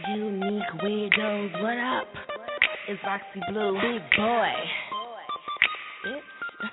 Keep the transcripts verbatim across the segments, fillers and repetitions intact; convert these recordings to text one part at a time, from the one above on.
Unique weirdos, what up? It's Roxy Blue, big boy. Bitch.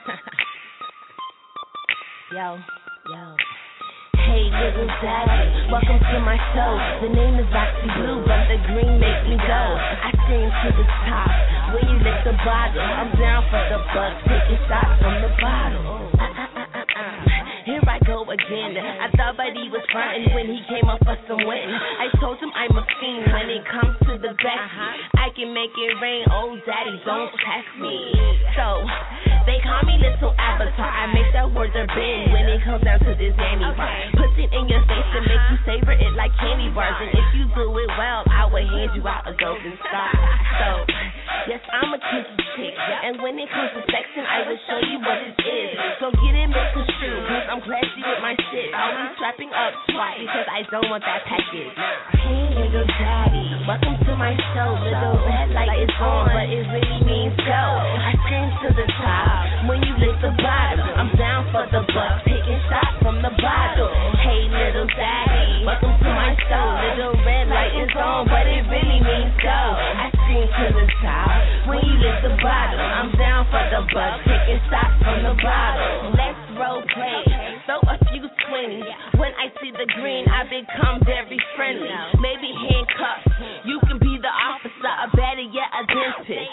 Yo, yo. Hey, little daddy, welcome to my show. The name is Roxy Blue, but the green makes me go. I scream to the top, when you lick the bottle. I'm down for the buck, taking shots from the bottle. Uh, uh, uh, uh, uh. Here I go again. I thought Buddy was frontin' when he came up for some win. I told him I'm a fiend when it comes to the best. I can make it rain, oh daddy, don't test me. So, they call me Little Avatar. I make that word a bend when it comes down to this Annie bar. Put it in your face and make you savor it like candy bars. And if you do it well, I will hand you out a golden star. So, yes, I'm a kinky chick. And when it comes to sexing, I will show you what it is. So get it misconstrued, cause I'm classy with my shit. Always strapping up twice because I don't want that package. Hey, little daddy, welcome to my show. Little red light is on, but it really means go. I scream to the top when you lick the bottom. I'm down for the buck, taking shots from the bottle. Hey, little daddy, welcome to my show. Little red light is on, but it really means go. I scream to the top when you lick the bottom. I'm down for the buck, taking shots from the bottle. Let's role play, throw a few swings. When I see the green, I become very friendly. Maybe handcuffs, you can be the officer, or better yet, a dentist.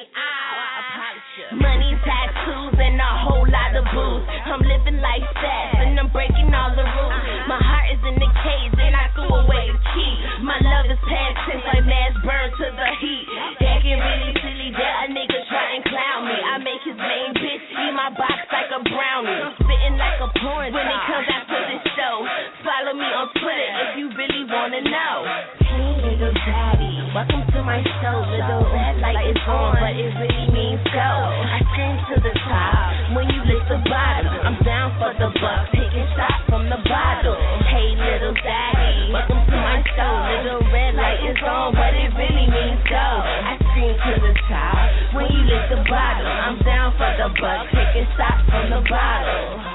Money, tattoos, and a whole lot of booze. I'm living life fast, and I'm breaking all the rules. My heart is in the cage, and I threw away the key. My love is past tense, like mass burn to the heat. Acting really silly, that a nigga try and clown me. I make his main bitch eat my box like a brownie. I'm spitting like a porn when it comes out to this show. Follow me on Twitter if you really wanna know. Hey, little daddy, welcome to my show. Little red light is on, but it really means go. I scream to the top when you lick the bottom. I'm down for the buck, taking shots from the bottle. Hey, little daddy, welcome to my show. Little red light is on, but it really means go. I scream to the top when you lick the bottom. I'm down for the buck, taking shots from the bottle.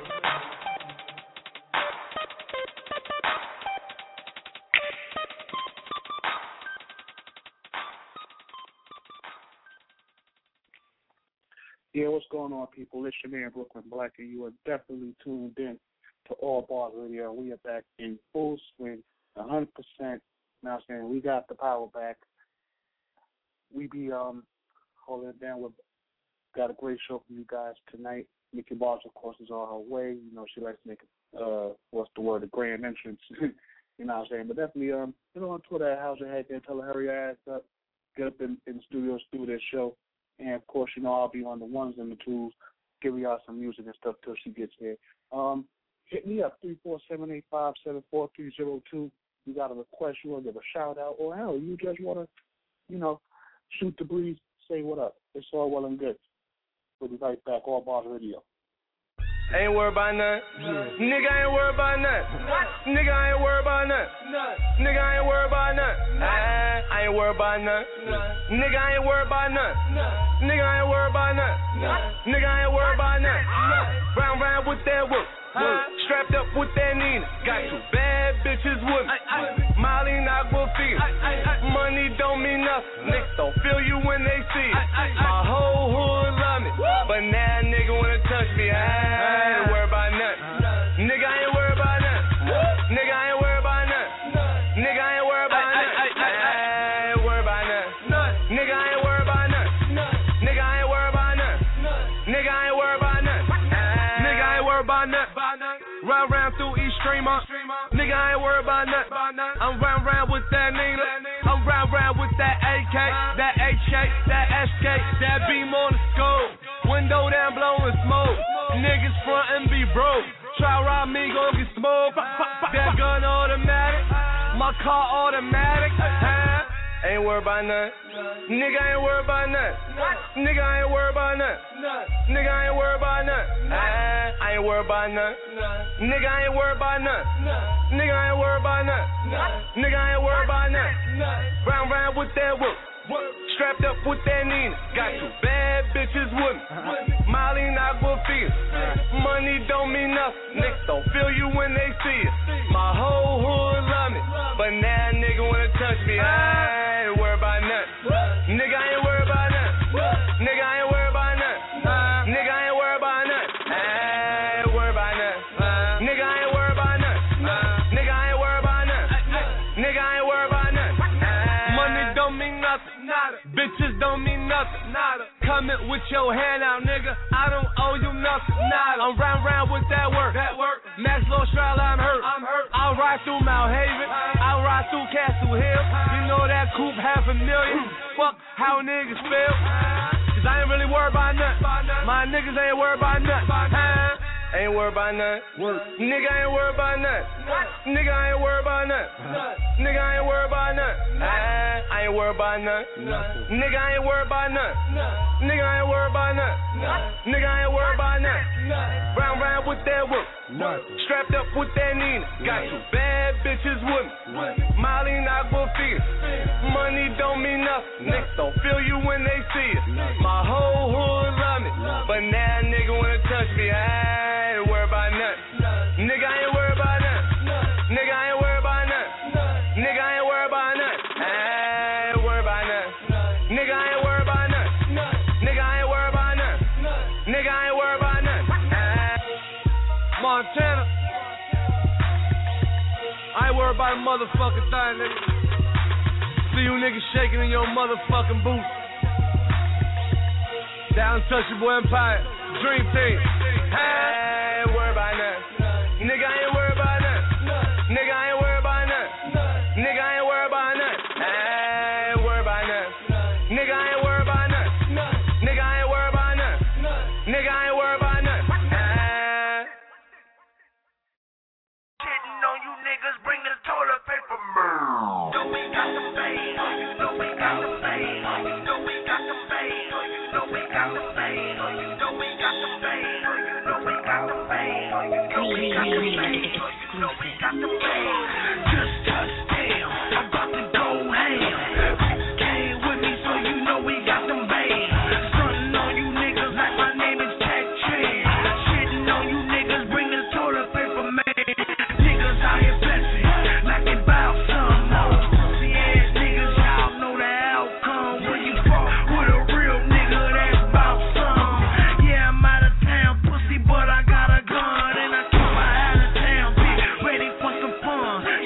Yeah, what's going on, people? It's your man, Brooklyn Black, and you are definitely tuned in to All Bars Radio. We are back in full swing, one hundred percent. Now, saying we got the power back. We be um holding it down. We've got a great show for you guys tonight. Nikki Bars, of course, is on her way. You know, she likes to make, uh, what's the word, a grand entrance. You know what I'm saying? But definitely, um, you know, on Twitter, how's your head there? Tell her, hurry your ass up. Get up in, in the studios, do this show. And, of course, you know, I'll be on the ones and the twos, giving y'all some music and stuff till she gets here. Um, hit me up, three four seven, eight five seven, four three zero two. You got a request, you want to give a shout-out, or, hell, you just want to, you know, shoot the breeze, say what up. It's all well and good. We'll be right back, All Bars Radio. Ain't worried about nothing. Yeah. Nigga ain't worried about nothing. Nigga ain't worried about nothing. Nigga ain't worried about nothing. I ain't worried about nothing. Nigga ain't worried about nothing. Nigga ain't worried about nothing. Nigga ain't worried about nothing. Round round with that whoop. Strapped up with that Nina. Got two bad bitches with me. Molly not will feel. Money don't mean nothing. Niggas don't feel you when they see it. My whole hood love me, but now nigga wanna touch me. I ain't worried about nothing. Nigga ain't worried about nothing. Nigga ain't worried about nothing. Nigga ain't worried about nothing. I ain't worried about nothing. Nigga ain't worried about nothing. Nigga ain't worried about nothing. Nigga ain't worried about nothing. Nigga ain't worried about nothing. Round round through East Streamer. Nigga ain't worried about nothing. I'm round round with that Nina. I'm round round with that A K, that H K, that S K, that beam on the scope. Window down blowing smoke. Niggas front and be broke. Try rob me, gon' get smoked. That gun automatic. My car automatic. Huh? Ain't worried about nothing. Nigga ain't worried about nothing. Nigga ain't worried about nothing. Nigga ain't worried about nothing. I ain't worried about nothing. Nigga ain't worried about nothing. Nigga ain't worried about nothing. Nigga ain't worried about nothing. Round round with that whoop. Strapped up with that Nina. Got two bad bitches with me. Molly not will feel. Money don't mean nothing. Niggas don't feel you when they see it. My whole hood love me, but now nigga wanna touch me, I ain't worried about nothing. Nigga, I ain't worried about nothing. Nigga, I ain't worried about nothing. Nigga, I ain't worried about nothing. I ain't worried about nothing. Nigga, I ain't worried about nothing. Nigga, I ain't worried about nothing. Nigga, I ain't worried about nothing. Money don't mean nothing. Nada. Bitches don't mean nothing. Nada. Coming with your hand out, nigga. I don't owe you nothing. Nada. I'm round round with that work. That work. Maxwell Stroud, I'm hurt. I'm hurt. I'll ride through Mount Haven. I'll ride through Castle Hill. You know that coupe half a million. Fuck how niggas feel. Cause I ain't really worried about nothing. My niggas ain't worried about nothing. Ain't worried about nothing. Nigga, I ain't worried about nothing. Nigga, I ain't worried about nothing. Nigga, I ain't worried about nothing. I ain't worried about nothing. Nigga, I ain't worried about nothing. Nigga, I ain't worried about nothing. Nigga, I ain't worried about nothing. Round round with that work. Strapped up with that Nina. Got two bad bitches with me. Molly not go figure. Money don't mean nothing. Niggas don't feel you when they see it. My whole hood love me. But now nigga wanna touch me. I ain't worried about nothing. Nigga, I ain't worried about nothing. Nigga, I ain't worried about nothing. Nigga, I ain't worried about nothing. I ain't worried about nothing. Nigga, I ain't worried about nothing. Nigga, I ain't worried about nothing. Nigga, I ain't worried about nothing. Montana, I ain't worried about a motherfucking thing, nigga. See you niggas shaking in your motherfucking boots. Down Untouchable Empire, Dream Team. I ain't worried about nothing. Nigga, I ain't worried about nothing. Nigga, I ain't worried about nothing. Nigga, I ain't worried about nothing. I ain't worried about nothing. Nigga, I ain't worried about nothing. Nigga, I ain't worried about nothing. Nigga, I ain't worried about nothing. Shitting on you niggas, bring the toilet paper. Know we got the fame. Know we got the fame. Know we got the fame. Know we got the fame. Know we got the fame. Know we got the fame. Know we got the fame. Know we got the fame. Just touch down. I'm about to go ham. Came with me, so you know we got them bands. Frontin' on you niggas like my name is Jack Tran. Shitting on you niggas, bring the toilet paper, man. Niggas out here blessing, like they bout some more. Pussy ass niggas, y'all know the outcome. When you fuck with a real nigga, that's bout some. Yeah, I'm out of town, pussy, but I got a gun. And I keep my out of town bitch ready for some fun.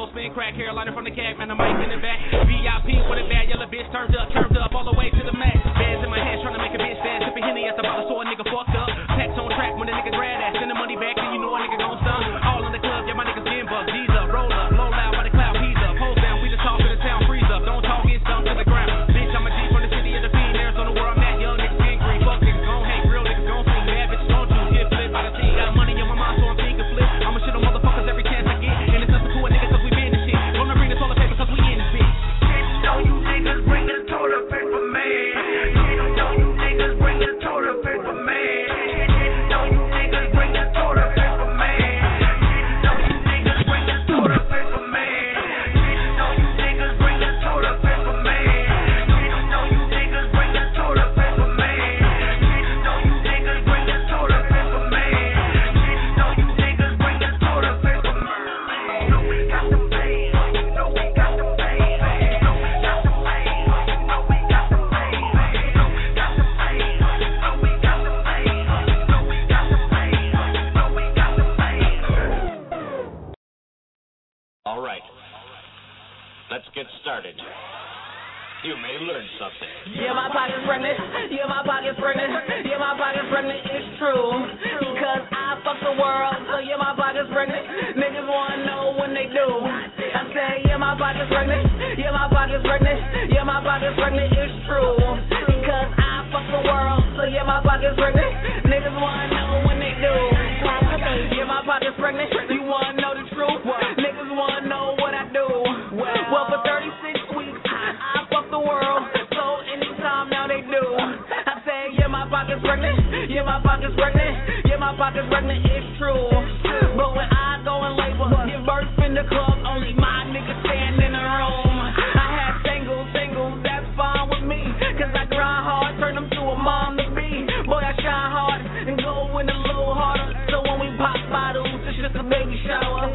full spin, crack Carolina from the cab, man, the mic in the back. V I P with a bad yellow bitch, turned up, turned up all the way to the max. Bands in my hands, trying to make a bitch stand, sipping Henny at the bottle, so a nigga fucked up. Packs on track when the nigga grab that, send the money back, then you know a nigga gon' stun. All in the club, yeah, my niggas getting bucked. G's up, roll up, low loud by the cloud, he's up, hold down, we just talk to the town, freeze up. Don't talk, get stunk to the ground. Bitch, I'm a G from the city of the fiend, Arizona where I'm at, young niggas getting green. Fuck niggas gon' hate, real niggas gon' sing, bad bitches gon' choose, get flipped by the team. Got money on my mind, so I'm thinking flip. I'ma shit on motherfuckers every chance I get, and it's nothing to a nigga cause we been the shit. Gonna bring the toilet paper cause we in this bitch. Didn't know you niggas bring the toilet paper, man. Didn't know you niggas bring the toilet paper, man. Didn't know you niggas bring the toilet paper, man. Didn't know you niggas bring the toilet paper, man. Didn't know you niggas bring the toilet paper, man. Didn't know you niggas bring the toilet paper, man. Didn't know you niggas bring the toilet paper, man. Didn't know you niggas bring the toilet paper, man. Know we got the pain. Know we got the pain. Know we got the pain. Know we got the pain. Know we got the pain. Know we got the pain. Know we got the pain. Know we got the pain. All right. Let's get started. You may learn something. Yeah, my pocket's pregnant. Yeah, my pocket's pregnant. Yeah, my pocket's pregnant. It's true. Because I fuck the world. So yeah, my pocket's pregnant. Niggas wanna know when they do. I say, yeah, my pocket's pregnant. Yeah, my pocket's pregnant. Yeah, my pocket's pregnant. It's true. Because I fuck the world. So yeah, my pocket's pregnant. Niggas wanna know when they do. Yeah, my pocket's pregnant. You wanna know the truth? Niggas wanna know what I do. Well, for thirty-six weeks, I fuck the world. So anytime now they do. I say, yeah, my pocket's pregnant. Yeah, my pocket's pregnant. Yeah, my pocket's pregnant. It's true. But when I go in labor, give birth in the club, only my niggas stand in the room. I had singles, singles, that's fine with me. Cause I grind hard, turn them to a mom to be. Boy, I shine hard and go in a little harder. So when we pop bottles, it's just a baby shower.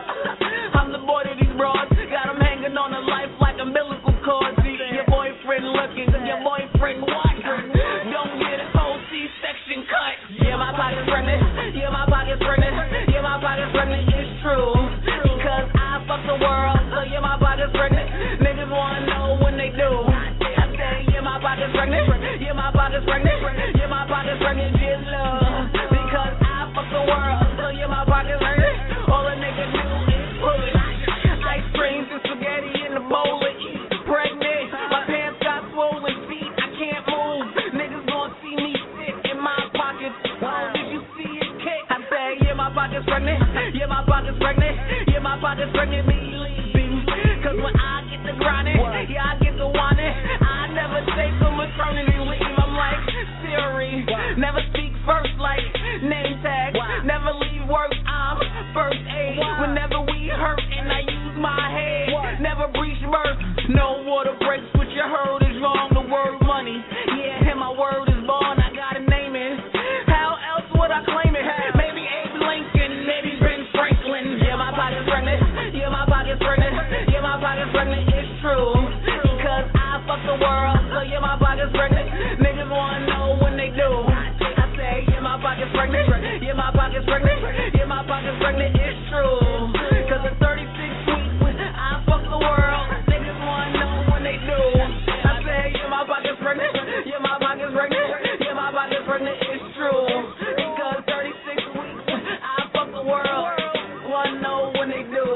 I'm the boy to these broads. Got them hanging on a life like umbilical cord. See, your boyfriend looking, your boyfriend watching. Don't get a whole C-section cut. Yeah, my pocket's pregnant. Yeah, my pocket's pregnant. Yeah, my pocket's pregnant. It's true. Because I fuck the world. So yeah, my pocket's pregnant. Niggas wanna know when they do. I say, yeah, my pocket's pregnant. Yeah, my pocket's pregnant. Yeah, my pocket's pregnant. Just love. Because I fuck the world. So yeah, my pocket's pregnant. All a nigga do is push. Ice cream and spaghetti in the bowl of eat. Pregnant. My pants got swollen feet. I can't move. Niggas gonna see me sit in my pockets. Oh, did you see it kick? I say, yeah, my pocket's pregnant. Yeah, my pocket's pregnant. Yeah, my pocket's pregnant. Believe me. Cause when I get to grinding, yeah, I get to whining. I never take a maternity leave. I'm like Siri. Never speak first like name tag. Never leave work. I'm first aid. Whenever we hurt and I use my head. Never breach birth. No water breaks. What you heard is wrong. The word money. Yeah, and my word is born. I gotta name it. How else would I claim it? Maybe Abe Lincoln. Maybe Ben Franklin. Yeah, my pocket's pregnant. Yeah, my pocket's pregnant. Yeah, my pocket's pregnant. It's true. Because I fuck the world. So yeah, my pocket's pregnant. Niggas wanna know when they do. I say, yeah, my pocket's pregnant. Yeah, my pocket's pregnant. Yeah, my pocket's pregnant. It's true. Cause in thirty-six weeks, I fuck the world. Niggas wanna know when they do. I say, yeah, my pocket's pregnant. Yeah, my pocket's pregnant. Yeah, my pocket's pregnant. It's true. Because thirty-six weeks, I fuck the world. Wanna know when they do.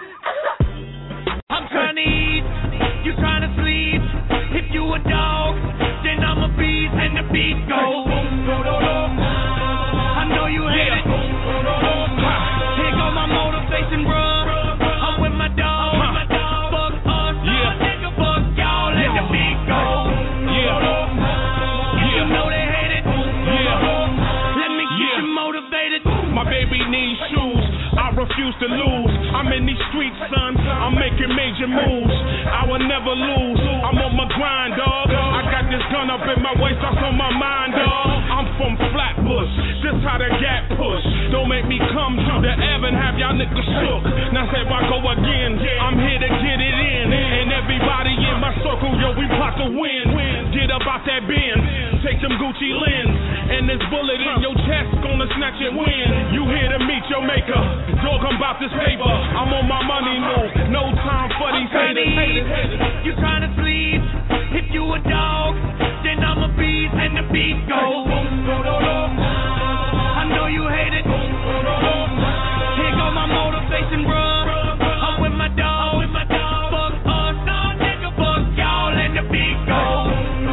I'm trying to eat, you trying to sleep. If you a dog, then I'm a beast and the beat goes. I know you hate it. Here go my motivation, bruh. I'm with my dog. Fuck us, yeah. Nigga, fuck y'all, let the beat go. Yeah. You know they hate it. Yeah. Let me get you motivated. My baby needs shoes. I refuse to lose. I'm in these streets, son. I'm making major moves. I will never lose. I'm on my grind, dog. I got this gun up in my waist, that's on my mind, dog. I'm from Flatbush. This how the gap push. Don't make me come to the Ave and have y'all niggas shook. Now say I go again. I'm here to get it in. And everybody in my circle, yo, we about to win. Get up out that bin. take them Gucci lens. And this bullet in your chest gonna snatch and win. You here to meet your maker. Dog, I'm about this paper. I'm on my money move. No time for these haters. You tryna sleep? If you a dog, then I'm a beast and the beat goes. I know you hate it. Here go my motivation, bruh. I'm with my dog. Fuck us, no nigga, fuck y'all and the beat goes.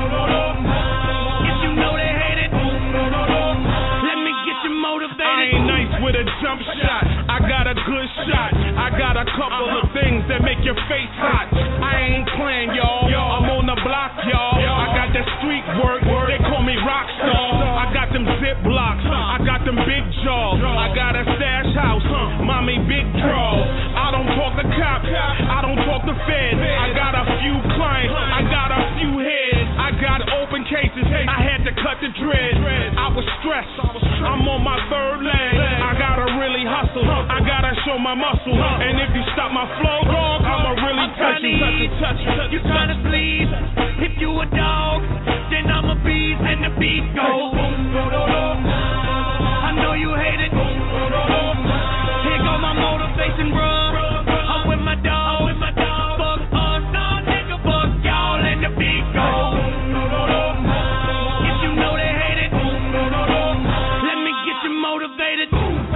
If you know they hate it, let me get you motivated. I ain't nice with a jump shot. I got a good shot. I got a couple of things that make your face hot. I ain't playing, y'all. I'm on the block, y'all. I got that street work. They call me rock star. I got them zip blocks. I got them big jaws. I got a stash house. Mommy, big draws. I don't talk to cops. I don't talk to feds. I got a few clients. I got a few heads. I got open cases. I had to cut the dread. I was stressed. I'm on my third leg. I gotta really hustle. I gotta show my muscle. And if you stop my flow, dog, I'ma really touch you, touch you, touch you, touch you. You tryna sleep? If you a dog, then I'm a beast and the beat goes. I know you hate it. Here go my motivation, bruh. I'm with my dog. Fuck us, no nigga, fuck y'all and the beat goes. If you know they hate it, let me get you motivated.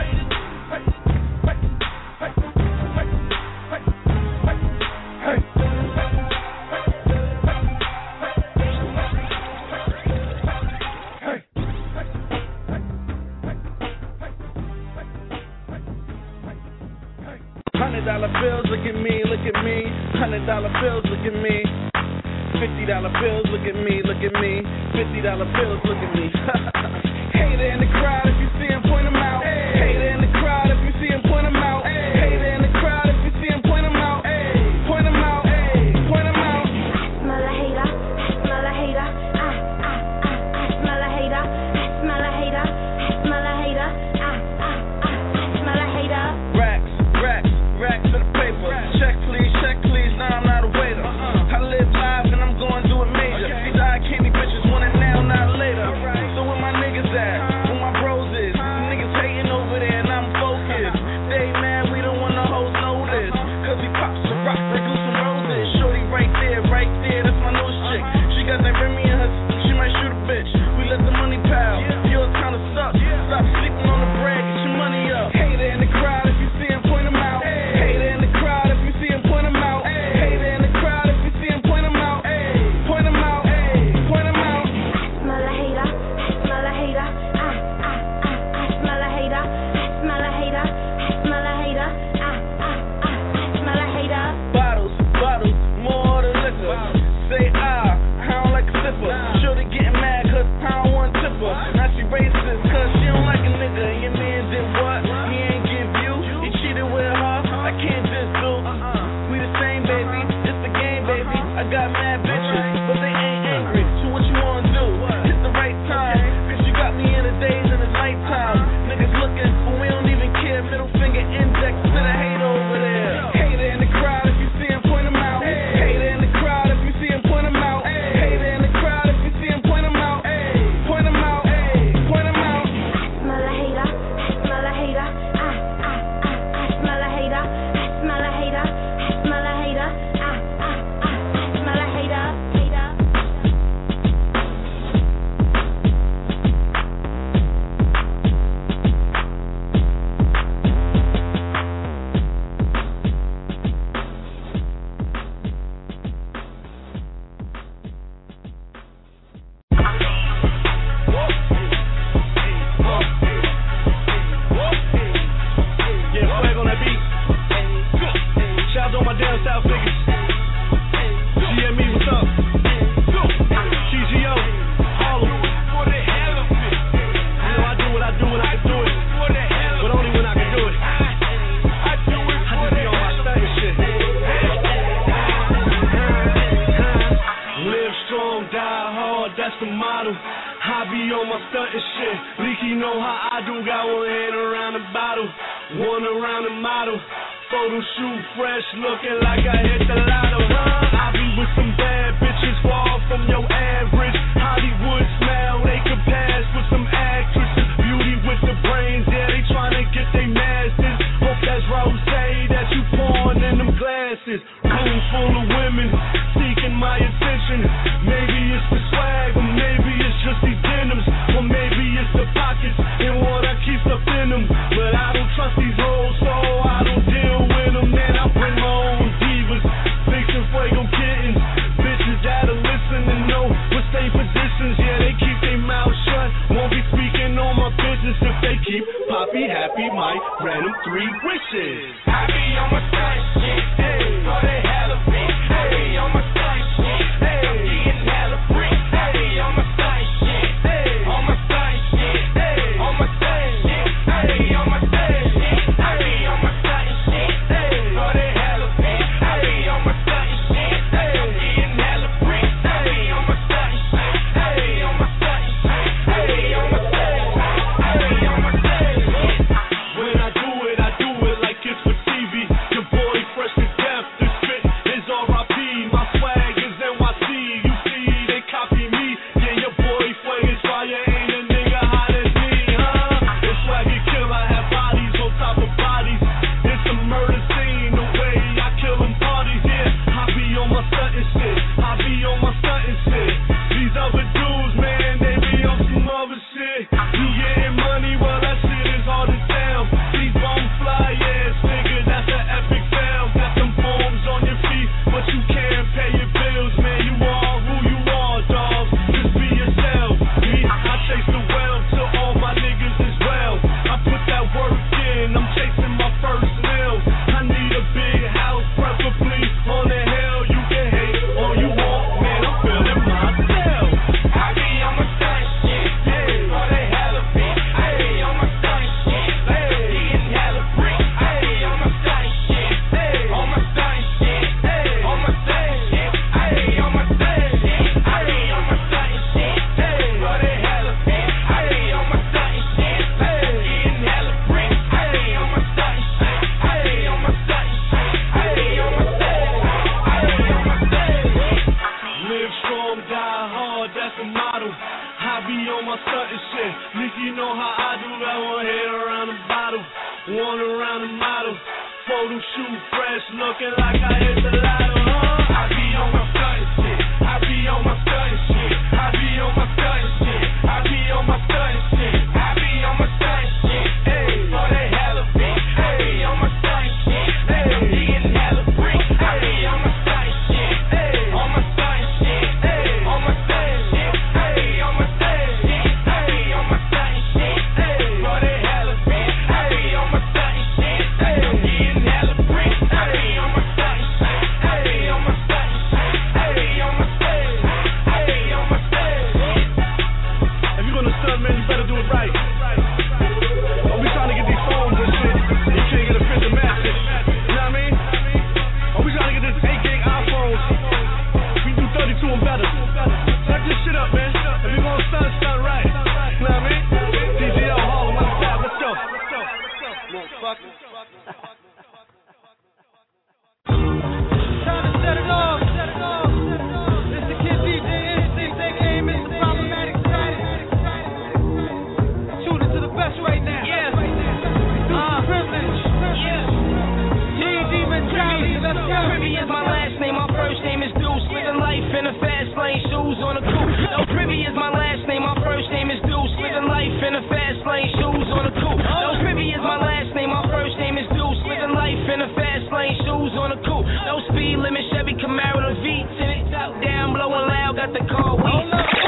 Hundred dollar bills, look at me, look at me. Hundred dollar bills, look at me. Fifty dollar bills, look at me, look at me. Fifty dollar bills, look at me. Hater in the crowd, if you see him, point him out. Hater in the crowd, if you see him, point him out. Hater in the crowd, if you see him, point him out. Point him out, point him out. I smell a hater, I smell a hater. I, I, I, I smell a hater, I smell a hater, I smell a hater. I, I, I, I smell a hater. Racks, racks, racks for the paper. Check please, check please, now I'm not a waiter. I live live and I'm going to do it major. These eye candy bitches want it now, not later. So where my niggas at? Where my bros is? The niggas hating over there and I'm focused. They mad, we don't want the hoes know this. Cause we pop some rock, like Guns N' Roses. Shorty right there, right there, that's my nose chick. She got that Remy in her, she might shoot a bitch. We let the money pile, yours kinda sucks. Stop sleeping on the bread, get your money up. Hater in the crowd, if you see him, point him out. Hater in the crowd, if you see him, point him out. Hater in the crowd, if you see him, point him out. Point him out, point him out. I smell a hater, I smell a hater. I, I, I, I smell a hater, I smell a hater, I smell a hater. I, I, I, I smell a hater. Bottles, bottles, more than liquor. Say ah, I don't like a sipper. Shorty getting mad cause I don't want to tip her. Now she racist cause she don't like a nigga. Your man did what? He ain't give you. He cheated with her. I can't just do. We the same, baby. It's the game, baby. I got mad bitches, but they ain't angry. So what you wanna do? It's the right time. Cause you got me in the days and it's nighttime. Niggas looking, but we don't even care. Middle finger index to the hater over there. Hater in the crowd, if you see him, point him out. Hater in the crowd, if you see him, point him out. Hater in the crowd, if you see him, point him out. Point him out, point him out. I smell a hater, I smell a hater. I, I, I, I smell a hater, I smell a hater, I smell a hater. I, I, I, I smell a hater, hater. Yeah, flag on that beat. Shout out to all my down south niggas. G M E, what's up? G G O, Harlem. You know I do what I do when I can do it, but only when I can do it. I just be on my stunt and shit. Live strong, die hard, that's the motto. I be on my stunt and shit. Leaky know how I do. Got one hand around the bottle, one around the model. Photo shoot fresh, looking like I hit the lotto. I be with some bad bitches, far from your average Hollywood smell. chances. Room full of women seeking my attention. Maybe it's the swag, or maybe it's just these denims, or maybe it's the pockets and what I keep up in them. But I don't trust these hoes, so I don't deal with them. Then I bring my own divas, fixing fuego kittens, bitches that'll listen and know what stay positions. Yeah, they keep their mouth shut, won't be speaking on my business if they keep Poppy happy. Might grant them three wishes. Happy on my side shit, hey, for the hell of it. Happy on my side shit, hey, I'm getting hella free. Happy on my side shit, hey, on my side shit, hey, on my side shit, happy on my side shit, happy on my side shit, hey, for the hell of it. Happy on my side shit, hey, I'm getting hella free. Happy on my side shit, hey, on my side shit, happy on my side shit, happy on my side shit. When I do it, I do it like it's for T V. Your boy fresh to death, the spit is R I P. My swag is N Y C. You see, they copy me. Yeah, your boy swag is fire. Ain't a nigga hot as me, huh? It's swaggy killer, have bodies on top of bodies. It's a murder scene, the way I kill them parties. Yeah, I be on my stuntin' shit. I be on my stuntin' shit. These other dudes, man, they be on some other shit. You getting money, well that shit is hard to tell. These bum fly ass niggas, that's an epic fail. Got them forms on your feet, but you can't pay your bills, man. You are who you are, dog. Just be yourself. Me, I chase the wealth to all my niggas as well. I put that work in, I'm chasing my first meal. I need a big house, preferably on the hill. You can hate all you want, man. I'm feeling myself. Happy on my side shit, hey, for the hell of it. Happy on my side shit, hey, getting hella free. Happy on my side shit, hey, on my side shit, hey, on my side shit, happy on my side shit, happy on my side shit, hey, for the hell of it. Happy on my side shit, hey, getting hella free. Happy on my side shit, happy on my side shit, happy on my side shit, happy on my side shit. Live strong, die hard, that's the motto. I be on my stuntin' shit. Nigga, you know how I do that. One head around the bottle, one around the model. Photo shoot fresh, looking like I hit the lotto, huh? I be on my stuntin' shit. I be on my stuntin' shit. I be on my stuntin' shit. I be on my stuntin' shit. I be on my stuntin' shit. Hey, for the hell of it. I be on my stuntin' shit. Hey, I'm getting hella free. I be on my stuntin' shit. Hey, on my stuntin' shit. Hey, on my stuntin' shit. I be on my stuntin' shit. I be on my stuntin' shit. Hey, for the hell of it. I be on my stuntin' shit. Hey, I'm getting hella free. I be on my stuntin' shit. I be on my stuntin' shit. I be on my stuntin' shit. I be on my stuntin' shit. If you're gonna stunt, man, you better do it right. Don't be trying to get these phones and shit. You can't get a fit to match it. You know what I mean? Don't be trying to get this eight gig iPhones. We can do thirty-two and better. Set this shit up, man. If you're gonna stunt, stunt right. You know what I mean? D J L, Harlem, on the tab. Let's go. Motherfucker. Time to set it off, set it off. It's the kid D J Instinct, aka Mister Problematic Status. Tune into the best right now. Yeah. Uh, privilege. Yeah. G D mentality, let's go. Privy is my last name, my first name is Deuce. Living life in a fast lane, shoes on a coupe. No, Privy is my last name, my first name is Deuce. Living life in a fast lane, shoes on a coupe. No, Privy is my last name, my first name is Deuce. Living life in a fast lane, shoes on a coupe. No speed limit, Chevy Camaro, the V ten it. Top down, blowing loud, got the car weak.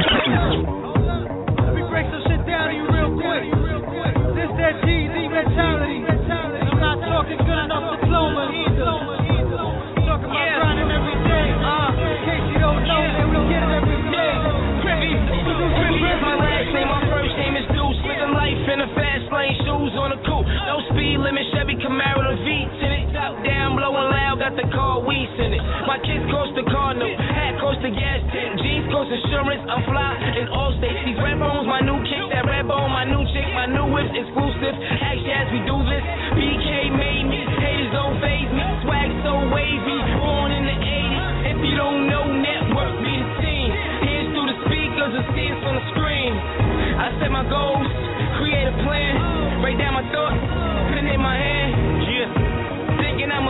Let me break some shit down to you real quick. This that G D mentality. I'm not talking good enough diploma either. Talking about Yeah. grinding every day. Uh, In case you don't know, man, we get it every day. Privy, Privy is my last name, my first name is Deuce. Living life in a fast lane, shoes on a coupe. No speed limit, Chevy Camaro, the V ten it. Top down, blowing loud, got the car weeds in it. My kids cost the car note, hat cost the gas tank, jeans cost insurance. I'm fly in all states. These red bones, my new kick, that red bone, my new chick, my new whip, exclusive. Actually, as we do this, B K made me, haters don't phase me. Swag so wavy, born in the eighties. If you don't know, network be the team. Hands through the speakers and see us on the screen. I set my goals, create a plan, write down my thoughts, put it in my hand. Yeah. Thinking I'ma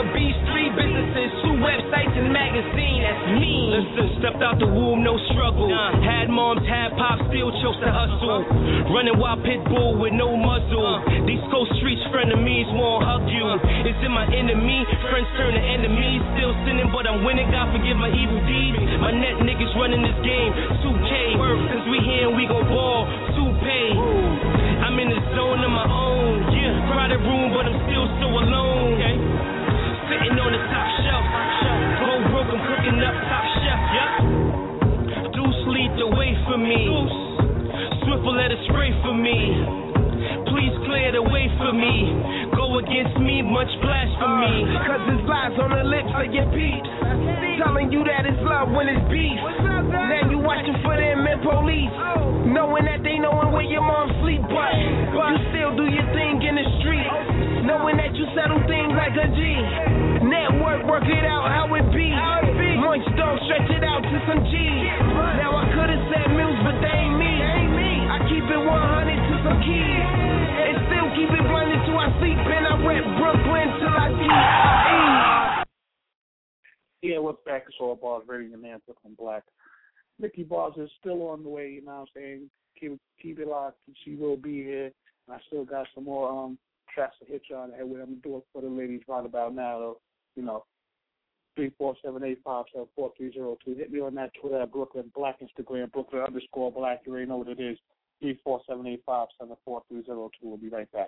beast, three businesses, two websites and magazine. That's me. Listen, stepped out the womb, no struggle. Nah. Had moms, had pops, still chose to hustle. Running wild pit bull with no muzzle. Uh. These coast streets, frenemies won't hug you. Uh. It's in my enemy, friends turn to enemies. Still sinning, but I'm winning. God forgive my evil deeds. My net niggas running this game. two K. Since we here and we gon' ball. two pay. I'm in the zone of my own. Yeah, crowded room, but I'm still so alone. Okay. Sitting on the top shelf. Go broke, I'm cooking up top chef. Yeah. Deuce lead the way for me. Swift'll let it spray for me. Please clear the way for me. Go against me, much blasphemy. Uh, Cause it's lies on the lips of your peeps. Telling you that it's love when it's beef. Now you watching for them and police. Knowing that they knowing where your mom sleep. But, but you still do your thing in the street. Knowing that you settle things like a G. Network, work it out how it be. Munch don't stretch it out to some G's. Now I could've said Muse, but they ain't me. I keep it one hundred to some keys. And still keep it blunted till I sleep. And I rep Brooklyn till I eat. Yeah, what's back? It's all Bars Radio, your man Brooklyn Black. Nikki Bars is still on the way, you know what I'm saying? Keep, keep it locked, and she will be here. And I still got some more um tracks to hit you on the head with. I'm going to do it for the ladies right about now, though. You know, three four seven eight five seven four three zero two. Hit me on that Twitter at Brooklyn Black, Instagram, Brooklyn underscore Black. You already know what it is. three four seven eight five seven four three zero two. We'll be right back.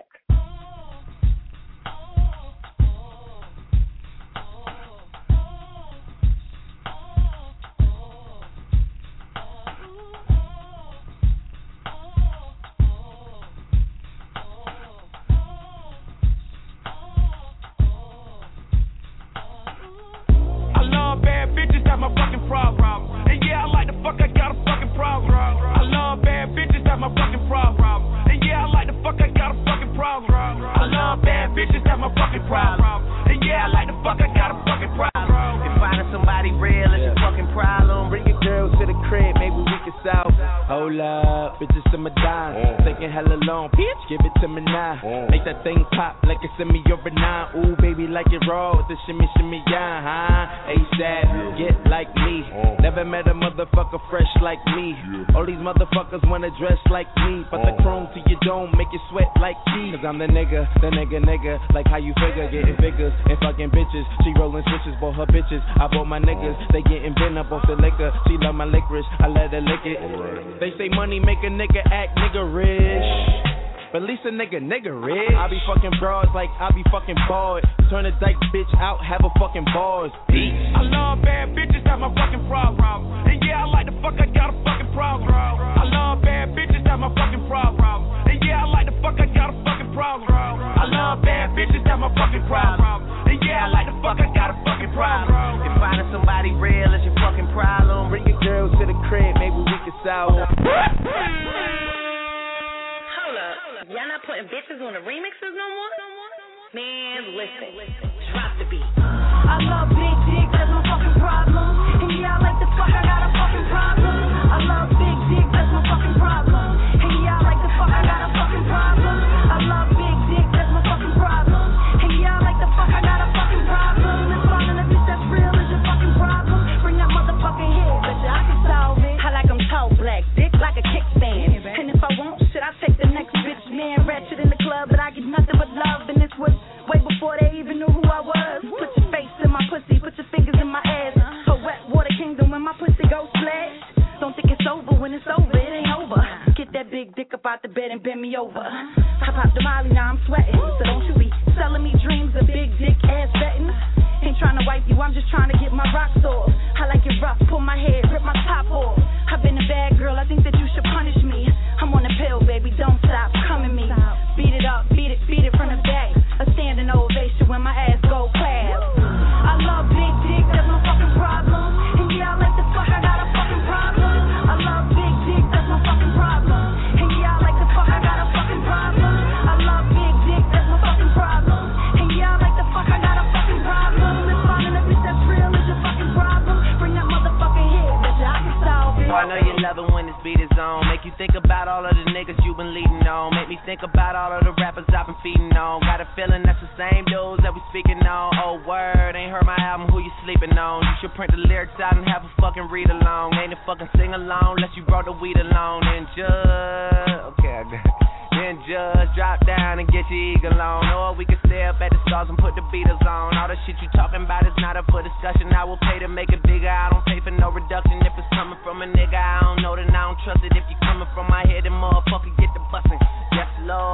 My fucking problem. And yeah, I like the fuck, I got a fucking problem. I love bad bitches, that's my fucking problem. And yeah, I like the fuck, I got a fucking problem. I love bad bitches, that's my fucking problem. And yeah, I like the fuck, I got a fucking problem. If finding somebody real is your fucking problem, bring your girl to the crib, maybe we can solve. Hold up, bitches to my dime. Taking hella long, bitch, give it to me now. Make that thing pop like it's in me over nine. Ooh, baby, like it raw with the shimmy, shimmy, yeah, huh? ASAP, get like me. Never met a motherfucker fresh like me. All these motherfuckers wanna dress like me, but the chrome to your dome make you sweat like me. Cause I'm the nigga, the nigga, nigga. Like how you figure, getting figures and fucking bitches. She rolling switches, bought her bitches. I bought my niggas, they getting bent up off the liquor. She love my licorice, I let her lick it. They say money make a nigga act nigga rich. But at least a nigga, nigga rich. I be fucking broads like I be fucking bored. Turn a dyke bitch out, have a fucking bars. Peace. I love bad bitches, that's my fucking problem. And yeah, I like the fuck, I got a fucking problem. I love bad bitches, that's my fucking problem. And yeah, I like the fuck, I got a fucking problem. I love bad bitches, that's my fucking problem. And yeah, I like the fuck, I got a fucking problem. If finding somebody real is your fucking problem, bring your girl to the crib, maybe we can solve. Y'all not putting bitches on the remixes no more? No more? Man, listen. Drop the beat. I love big dick, that's my fucking problem. And yeah, I like the fuck, I got a fucking problem. I love big dick, that's my fucking problem. And yeah, I like the fuck, I got a fucking problem. I love big dick, that's my fucking problem. And yeah, I like the fuck, I got a fucking problem. Let's find a bitch that's real is your fucking problem. Bring that motherfucking head, bitch, I can solve it. I like them tall black, dick like a kickstand. And if I want shit, I take the next bitch. Man, ratchet in the club, but I get nothing but love. And this was way before they even knew who I was. Put your face in my pussy, put your fingers in my ass. A wet water kingdom when my pussy goes splash. Don't think it's over when it's over, it ain't over. Get that big dick up out the bed and bend me over. I pop the molly, now I'm sweating. So don't you be selling me dreams of big dick ass betting. Ain't trying to wipe you, I'm just trying to get my rocks off. I like it rough, pull my head, rip my top off. I've been a bad girl, I think that you should punish me. I'm on a pill, baby, don't stop, come at me. Beat it up, beat it, beat it from the back. A standing ovation when my ass go clap. I love big dick, that's my fucking problem. And yeah, I like the fuck, I got a fucking problem. I love big dick, that's my fucking problem. And yeah, I like the fuck, I got a fucking problem. I love big dick, that's my fucking problem. And yeah, I like the fuck, I got a fucking problem. Let's find a bitch that's real is your fucking problem. another one, this beat is on. Make you think about all of the niggas you been leading on. Make me think about all of the rappers I've been feeding on. Got a feeling that's the same dudes that we speaking on. Oh, word, ain't heard my album, who you sleeping on? You should print the lyrics out and have a fucking read along. Ain't a fucking sing along unless you brought the weed along. And just, okay, I got it. Then just drop down and get your eagle on. Or we can stay up at the stars and put the Beatles on. All the shit you talking about is not up for discussion. I will pay to make it bigger. I don't pay for no reduction. If it's coming from a nigga, I don't know, then I don't trust it. If you coming from my head, then motherfucker get the bussin'. Yes,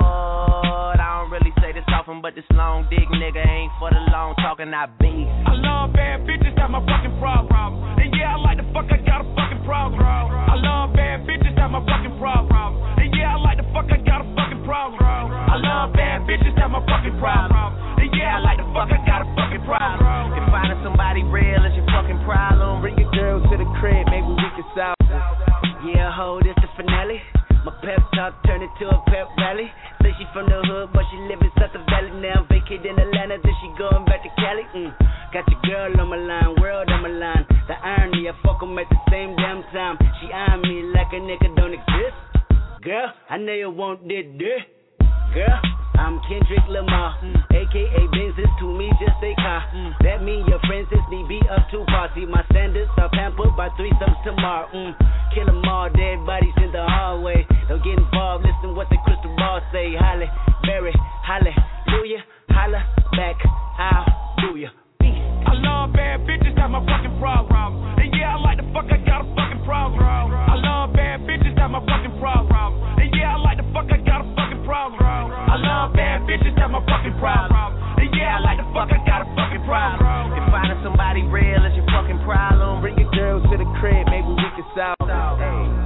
Lord. I don't really say this often, but this long dick nigga ain't for the long talking. I beat. I love bad bitches, that's my fucking problem. And yeah, I like the fuck, I got a fucking problem. I love bad bitches, that's my fucking problem. And yeah, I like the fuck, I got a fucking problem. I love bad bitches, that's my fucking problem. And yeah, I like the fuck, I got a fucking problem. If finding somebody real is your fucking problem, bring your girl to the crib, maybe we can solve it. Yeah, ho, this the finale. My pep talk turned into a pep rally. Say she from the hood, but she live in Southern Valley now. Vacate in Atlanta, then she going back to Cali. Mm. Got your girl on my line, world on my line. The irony, I fuck 'em at the same damn time. She eyeing me like a nigga don't exist. Girl, I know you want this dick. Girl, I'm Kendrick Lamar, mm. a k a. Benz is to me just a car. Mm. That mean your friends is me be up to party. My standards are pampered by threesomes tomorrow. Mm. Kill 'em all, dead bodies in the hallway. Don't get involved, listen what the crystal ball say. Holly, Berry, hallelujah, holla back, I'll do ya. Peace. I love bad bitches, that's my fucking problem. And yeah, I like the fuck, I got a fucking problem. I love bad bitches, that's my fucking problem. And yeah, I like the fuck, I got a fucking problem. I love bad bitches, that's my fucking problem. And yeah, I like the fuck, I got a fucking problem. If finding somebody real is your fucking problem, bring your girl to the crib, maybe we can solve it. Hey.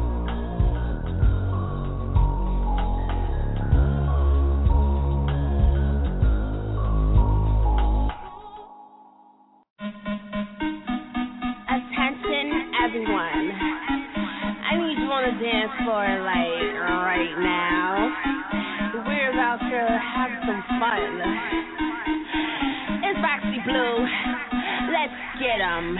Everyone, I need you on the dance floor like right now. We're about to have some fun. It's Roxy Blue. Let's get 'em.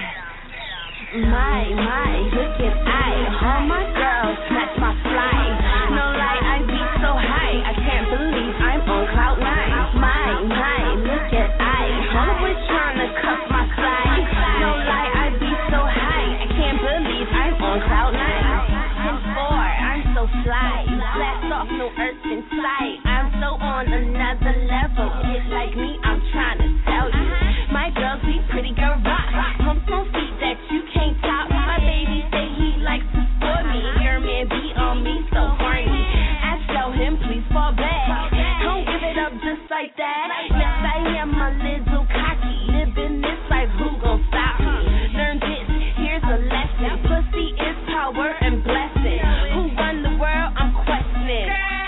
My, my, look at I. All my girls match my fly. No lie, I be so high. I can't believe I'm on cloud nine. My, my, look at I. All the boys trying to cuff my slide. No lie, I be so high. I can't believe I'm on cloud nine. ten four, I'm so fly. Blast off, no earth in sight. I'm so on another level. Get like me, I'm trying to tell you. My girls be pretty girl rock. Pumps on feet that you can't top. My baby say he likes to spoil me. Your man be on me so horny. I tell him please fall back. Don't give it up just like that. Yes, I am a little cocky. Living this life, who gon' stop me? Learn this, here's a lesson. Pussy is power and blessing. Who run the world? I'm questioning.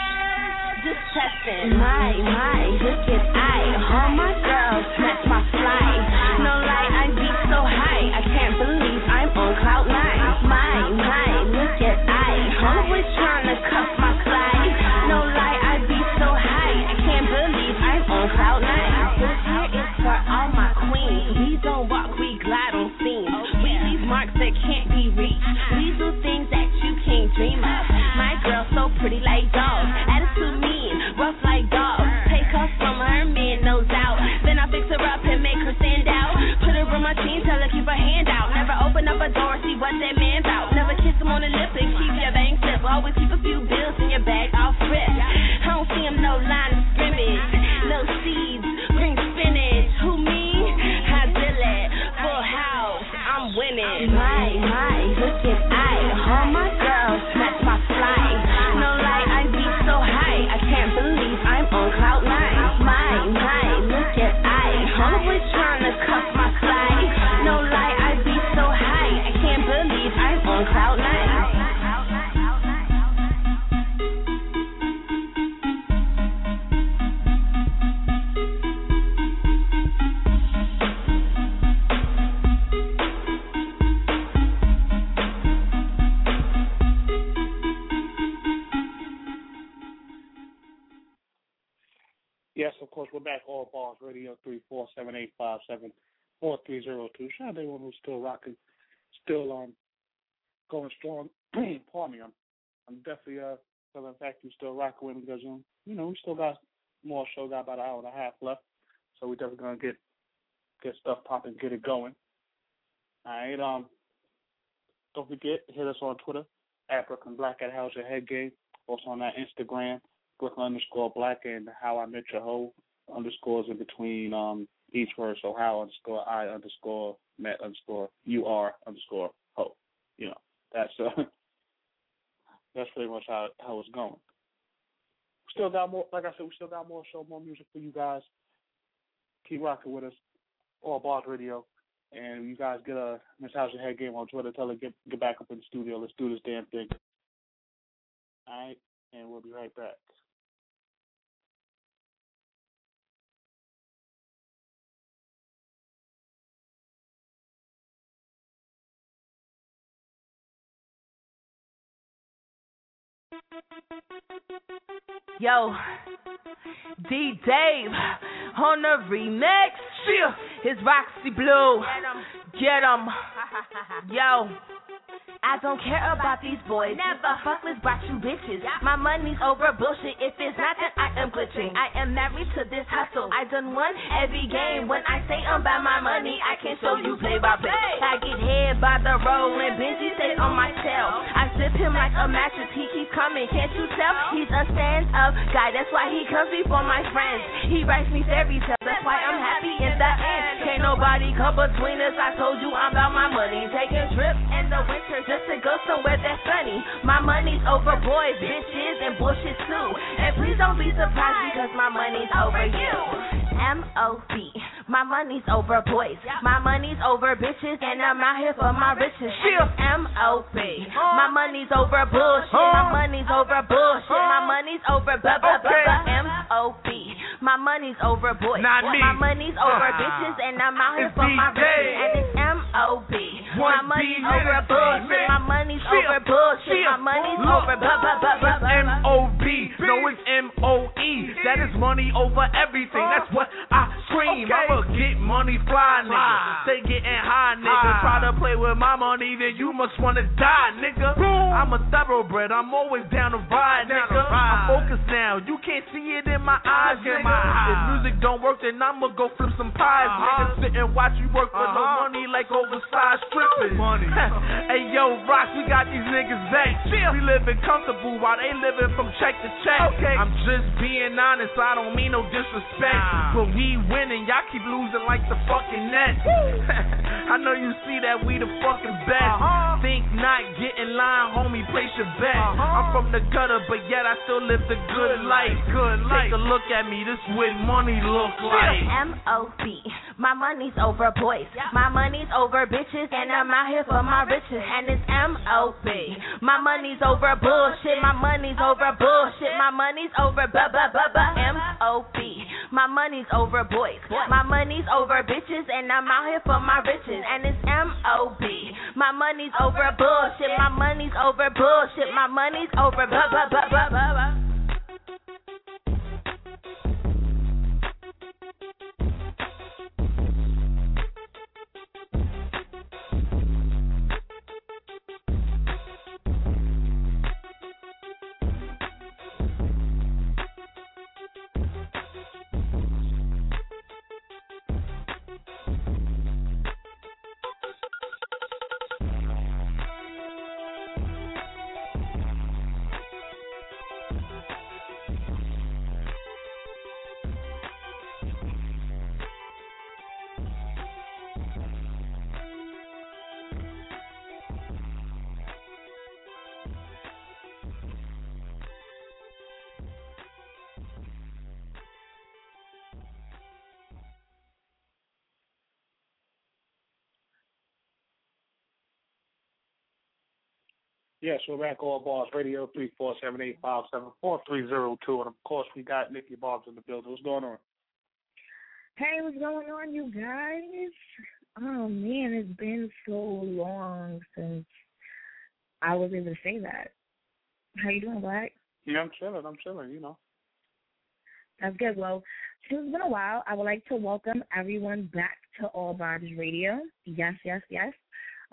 Just testing. My, my, look at I. All my girls match my fly. No lie, I be so high. I can't believe I'm on cloud nine. My, my, look at I. All the boys trying to cuff my slide. No lie, I be so high. I can't believe I'm on cloud nine. This here is for all my queens. We don't walk, we glide on scenes. We leave marks that can't be reached. We do things that you can't dream of. My girl so pretty like dogs. Attitude mean, rough like dogs. Take off from her man nose out. Then I fix her up and make her stand out. Put her on my jeans, tell her keep her hand out. Never open up a door, see what that man's out. Never kiss him on the lips and keep your bank slip. Always keep a few bills in your bag, off rip. I don't see him no line of scrimmage. No seeds, green spinach. Who me? I did it. Full house, I'm winning. My, my, look at I. All my girls match my fly. No lie, I be so high. I can't believe I'm on cloud nine. My, my, look at I. All the boys trying to cuff my slide. No lie, I be so high. I can't believe I'm on cloud nine. Yes, of course, we're back. All Bars Radio, three four seven eight five seven four three zero two. Shout out to everyone who's still rocking, still um, going strong. Pardon me. I'm, I'm definitely uh, feeling the fact you still rocking with me because um, you know we still got more show. Got about an hour and a half left, so we definitely gonna get get stuff popping, get it going. All right. Um, don't forget hit us on Twitter at Brooklyn Black at How's Your Head Game. Also on that Instagram Brooklyn underscore Black and How I Met Your Hoe underscores in between um each word. So How underscore I underscore Met underscore U R underscore Ho. You know that's uh. That's pretty much how how it's going. We still got more, like I said, we still got more show, more music for you guys. Keep rocking with us, All Bars Radio, and you guys get a Miss How's Your Head Game on Twitter. Tell her get get back up in the studio. Let's do this damn thing. All right, and we'll be right back. Yo, D Dave on the remix. His Roxy Blue. Get 'em. Yo. I don't care about these boys. Never fuckless brought you bitches. My money's over bullshit. If it's not, then I am glitching. I am married to this hustle. I done won every game. When I say I'm about my money, I can show you play by play. I get hit by the rolling. Benji stays on my tail. I sip him like a mattress. He keeps coming. Can't you tell? He's a stand-up guy. That's why he comes before my friends. He writes me fairy tales. That's why I'm happy in the end. Can't nobody come between us. I told you I'm about my money. Taking trips in the winter just to go somewhere that's sunny. My money's over boys, bitches, and bullshit too. And please don't be surprised because my money's over you. M O B, my money's over boys. My money's over bitches, and I'm out here for my riches. M O B, my money's over bullshit. My money's over bullshit. My money's over blah blah blah blah. M O B, my money's over boys. My money's over bitches, and I'm out here for my riches. And it's M O B, my money's over bullshit. My money's over bullshit. My money's over blah blah blah blah blah. M O B, no it's M O E. That is money over everything. That's what I scream. Okay. I'ma get money fly, nigga. Stay getting high, nigga. Ah. Try to play with my money, then you must wanna die, nigga. Boom. I'm a thoroughbred. I'm always down to ride, down nigga. To ride. I'm focused now. You can't see it in my eyes, nigga. My eyes. If music don't work, then I'ma go flip some pies, uh-huh. nigga. Sit and watch you work for uh-huh. no money like oversized strippers. Money. Hey yo, Rocks, we got these niggas vexed. We living comfortable while they living from check to check. Okay. I'm just being honest. I don't mean no disrespect. Nah. But we winning, y'all keep losing like the fucking Nets. I know you see that we the fucking best. Uh-huh. Think not, get in line, homie, place your bet. Uh-huh. I'm from the gutter, but yet I still live the good life. Good life. Take a look at me, this what money look like. M O B, my money's over boys. My money's over bitches, and I'm out here for my riches. And it's M O B, my money's over bullshit. My money's over bullshit. My money's over blah blah blah blah. M O B, my money's over boys. My money's over bitches, and I'm out here for my riches. And it's M O B, my money's over bullshit. My money's over bullshit. My money's over blah blah blah blah blah blah. Yes, we're back on Bars Radio, three four seven, eight five seven, four three zero two. And, of course, we got Nikki Barbs in the building. What's going on? Hey, what's going on, you guys? Oh, man, it's been so long since I was able to say that. How you doing, Black? Yeah, I'm chilling. I'm chilling, you know. That's good. Well, since it's been a while, I would like to welcome everyone back to All Bars Radio. Yes, yes, yes.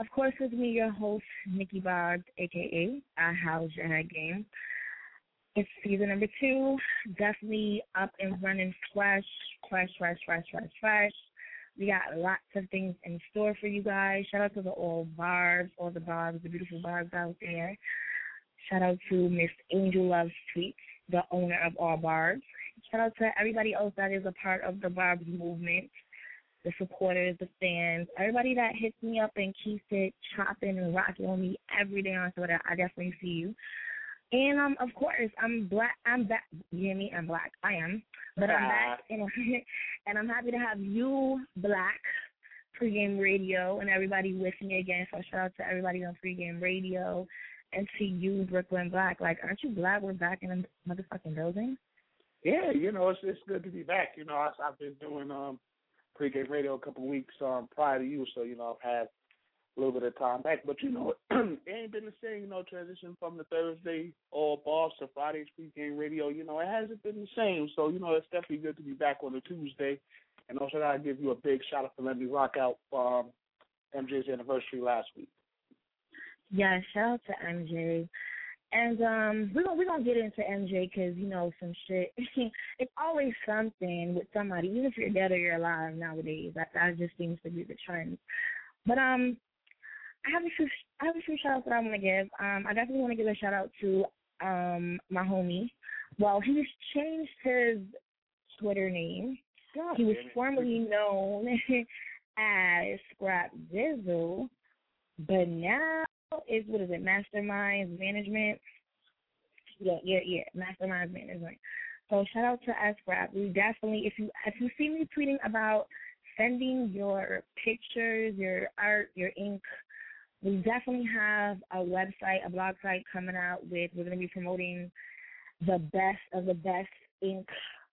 Of course, with me, your host, Nikki Boggs, a k a. I House Your Head Game. It's season number two, definitely up and running fresh, fresh, fresh, fresh, fresh, fresh. We got lots of things in store for you guys. Shout out to the all barbs, all the barbs, the beautiful barbs out there. Shout out to Miss Angel Love Tweets, the owner of all barbs. Shout out to everybody else that is a part of the barbs movement, the supporters, the fans, everybody that hits me up and keeps it chopping and rocking on me every day on Twitter. I definitely see you. And um, of course, I'm black. I'm back. You hear me? I'm black. I am, but I'm back, and and I'm happy to have you, Black, Pregame Radio, and everybody with me again. So shout out to everybody on Pregame Radio, and to you, Brooklyn Black. Like, aren't you glad we're back in the motherfucking building? Yeah, you know, it's it's good to be back. You know, I, I've been doing um Pregame Radio a couple of weeks um prior to you, so you know I've had a little bit of time back, but you know, it ain't been the same, you know, transition from the Thursday all bars to Friday's pregame radio, you know, it hasn't been the same. So, you know, it's definitely good to be back on a Tuesday. And also I give you a big shout out for letting me rock out um, M J's anniversary last week. Yeah, shout out to M J. And um, we're going we're gonna get into M J because, you know, some shit. It's always something with somebody, even if you're dead or you're alive nowadays. That, that just seems to be the trend. But, um, I have a few. I have a few shout outs that I want to give. Um, I definitely want to give a shout out to um my homie. Well, he's changed his Twitter name. God, he was formerly known as Scrap Dizzle, but now is what is it? Masterminds Management. Yeah, yeah, yeah. Masterminds Management. So shout out to us, Scrap. We definitely, if you if you see me tweeting about sending your pictures, your art, your ink. We definitely have a website, a blog site coming out with, we're going to be promoting the best of the best ink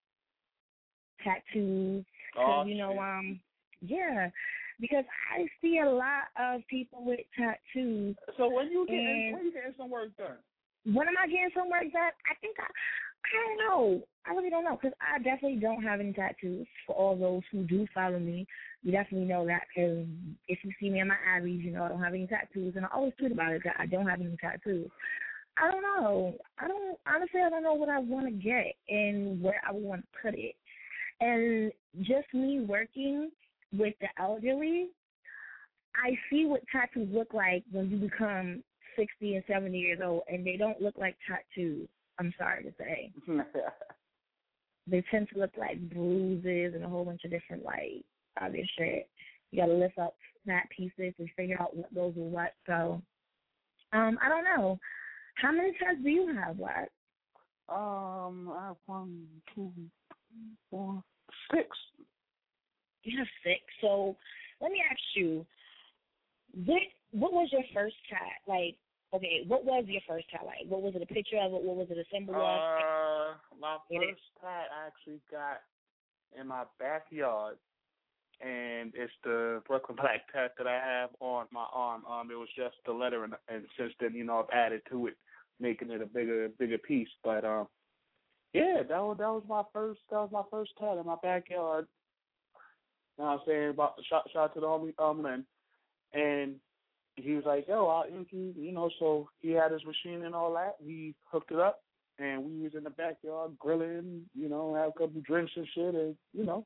tattoos. Oh, you know, um, yeah, because I see a lot of people with tattoos. So when you getting, when you getting some work done? When am I getting some work done? I think I, I don't know. I really don't know because I definitely don't have any tattoos. For all those who do follow me, you definitely know that because if you see me in my I Ds, you know I don't have any tattoos, and I always tweet about it that I don't have any tattoos. I don't know. I don't honestly. I don't know what I want to get and where I want to put it. And just me working with the elderly, I see what tattoos look like when you become sixty and seventy years old, and they don't look like tattoos. I'm sorry to say. They tend to look like bruises and a whole bunch of different, like, obvious shit. You got to lift up snap pieces and figure out what goes with what. So, um, I don't know. How many tats do you have, Black? Um, I have one, two, four, six. You have six. So, let me ask you, what, what was your first tat? Like, okay, what was your first tat like? What was it, a picture of it? What was it, a symbol of? Uh, my first tat I actually got in my backyard, and it's the Brooklyn Black tat that I have on my arm. Um, it was just the letter, and, and since then, you know, I've added to it, making it a bigger, bigger piece. But um, yeah, that was that was my first that was my first tat in my backyard. You know what I'm saying? About shout shout out to the homie um Lynn, and he was like, yo, I'll ink you, you know, so he had his machine and all that. We hooked it up, and we was in the backyard grilling, you know, have a couple drinks and shit, and, you know.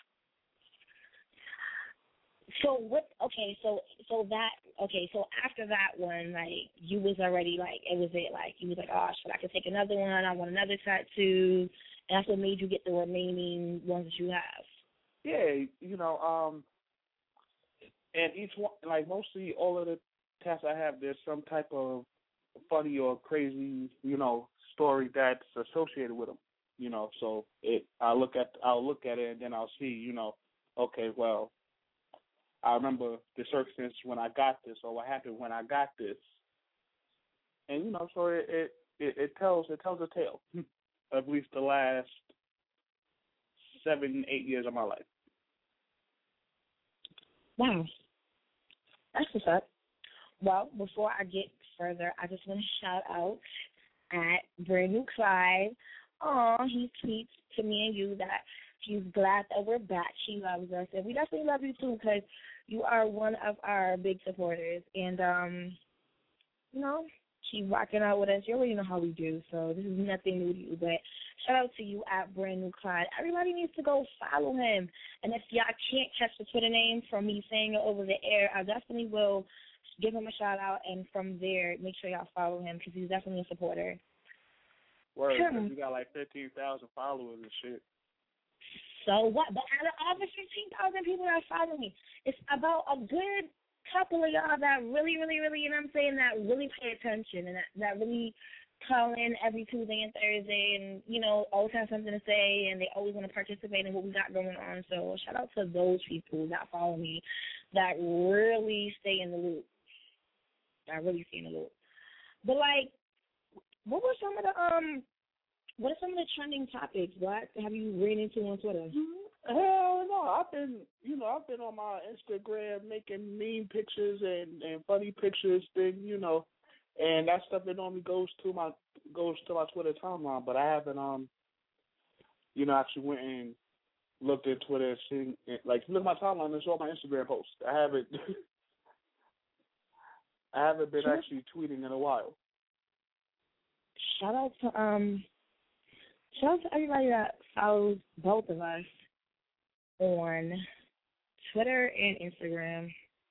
So what, okay, so so that, okay, so after that one, like, you was already, like, it was it, like, you was like, oh, shit, I can take another one, I want another tattoo, and that's what made you get the remaining ones that you have. Yeah, you know, um, and each one, like mostly all of the tats I have, there's some type of funny or crazy, you know, story that's associated with them, you know. So it, I look at, I'll look at it and then I'll see, you know, okay, well, I remember the circumstance when I got this, or what happened when I got this, and you know, so it it, it, it tells it tells a tale of at least the last seven, eight years of my life. Wow. That's what's up. Well, before I get further, I just want to shout out at Brand New Clyde. Oh, he tweets to me and you that he's glad that we're back. He loves us. And we definitely love you, too, because you are one of our big supporters, and um, you know, keep rocking out with us. You already know how we do, so this is nothing new to you. But shout out to you at Brand New Clyde. Everybody needs to go follow him. And if y'all can't catch the Twitter name from me saying it over the air, I definitely will give him a shout out. And from there, make sure y'all follow him because he's definitely a supporter. Word, because you got like fifteen thousand followers and shit. So what? But out of all the fifteen thousand people that follow me, it's about a good couple of y'all that really, really, really, you know what I'm saying, that really pay attention and that, that really call in every Tuesday and Thursday and, you know, always have something to say and they always want to participate in what we got going on. So shout out to those people that follow me that really stay in the loop. That really stay in the loop. But, like, what were some of the, um, what are some of the trending topics, Black, have you ran into on Twitter? Hell no, I've been, you know, I've been on my Instagram making meme pictures and, and funny pictures, thing, you know, and that stuff that normally goes to my goes to my Twitter timeline. But I haven't, um, you know, actually went and looked at Twitter and seen, like, look at my timeline. It's all my Instagram posts. I haven't, I haven't been actually tweeting in a while. Shout out to um, shout out to everybody that follows both of us on Twitter and Instagram.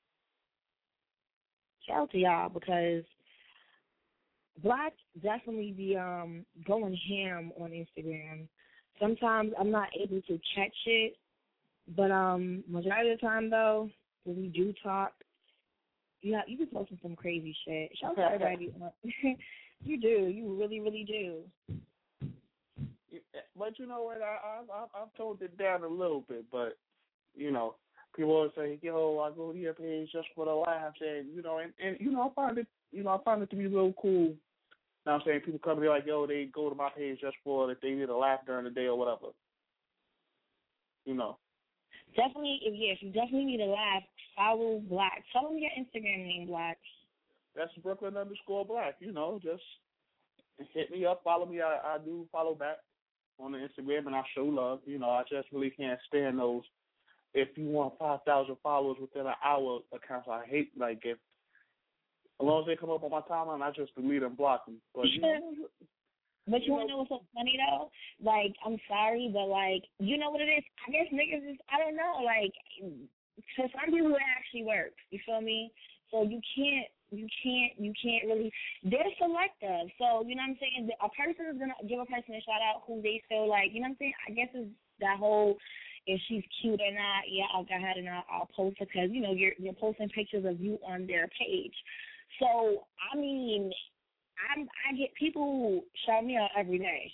Shout out to y'all because Black definitely be um going ham on Instagram. Sometimes I'm not able to catch it, but um majority of the time though, when we do talk, you have, you be posting some crazy shit. Shout out to everybody. You do, you really, really do. But you know what? I, I, I've toned it down a little bit. But you know, people always say, "Yo, I go to your page just for the laughs," and you know, and, and you know, I find it, you know, I find it to be real cool. You know what I'm saying? People come to me like, "Yo, they go to my page just for if they need a laugh during the day or whatever." You know. Definitely, if yes, you definitely need a laugh. Follow Black. Tell them your Instagram name, Black. That's Brooklyn underscore Black. You know, just hit me up, follow me. I, I do follow back on the Instagram, and I show love. You know, I just really can't stand those. If you want five thousand followers within an hour accounts, I hate, like, if, as long as they come up on my timeline, I just delete and block them. But you know, But you want to know what's so funny, though? Like, I'm sorry, but, like, you know what it is? I guess niggas is, I don't know, like, for some people it actually works. You feel me? So you can't, you can't, you can't really, they're selective. So, you know what I'm saying? A person is going to give a person a shout-out who they feel like, you know what I'm saying? I guess it's that whole, if she's cute or not, yeah, I'll go ahead and I'll, I'll post her because, you know, you're, you're posting pictures of you on their page. So, I mean, I'm, I get people shout me out every day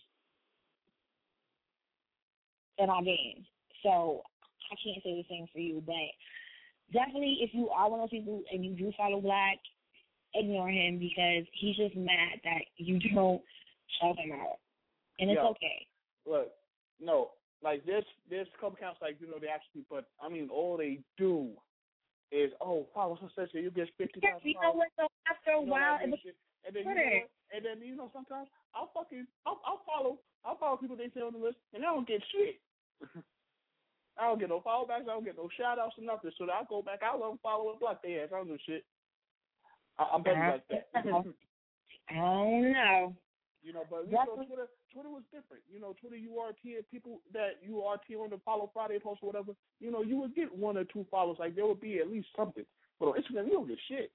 in our game. So I can't say the same for you, but definitely if you are one of those people and you do follow Black, ignore him because he's just mad that you don't shout him out. And it's Yo, okay. Look, no, like there's there's a couple accounts like, you know, they actually, but I mean, all they do is, oh, follow such and you get fifty thousand. You know what, so after a you know, while, and, it and then you know what? And then you know sometimes I'll fucking I'll, I'll follow I'll follow people they say on the list and I don't get shit. I don't get no follow backs, I don't get no shout outs or nothing. So I go back, I'll unfollow and block their ass. I don't do shit. I, I'm better uh, like that. I don't know. You know, but you know, Twitter Twitter was different. You know, Twitter U R T people that U R T on the Follow Friday post or whatever, you know, you would get one or two follows. Like there would be at least something. But on Instagram you don't get shit.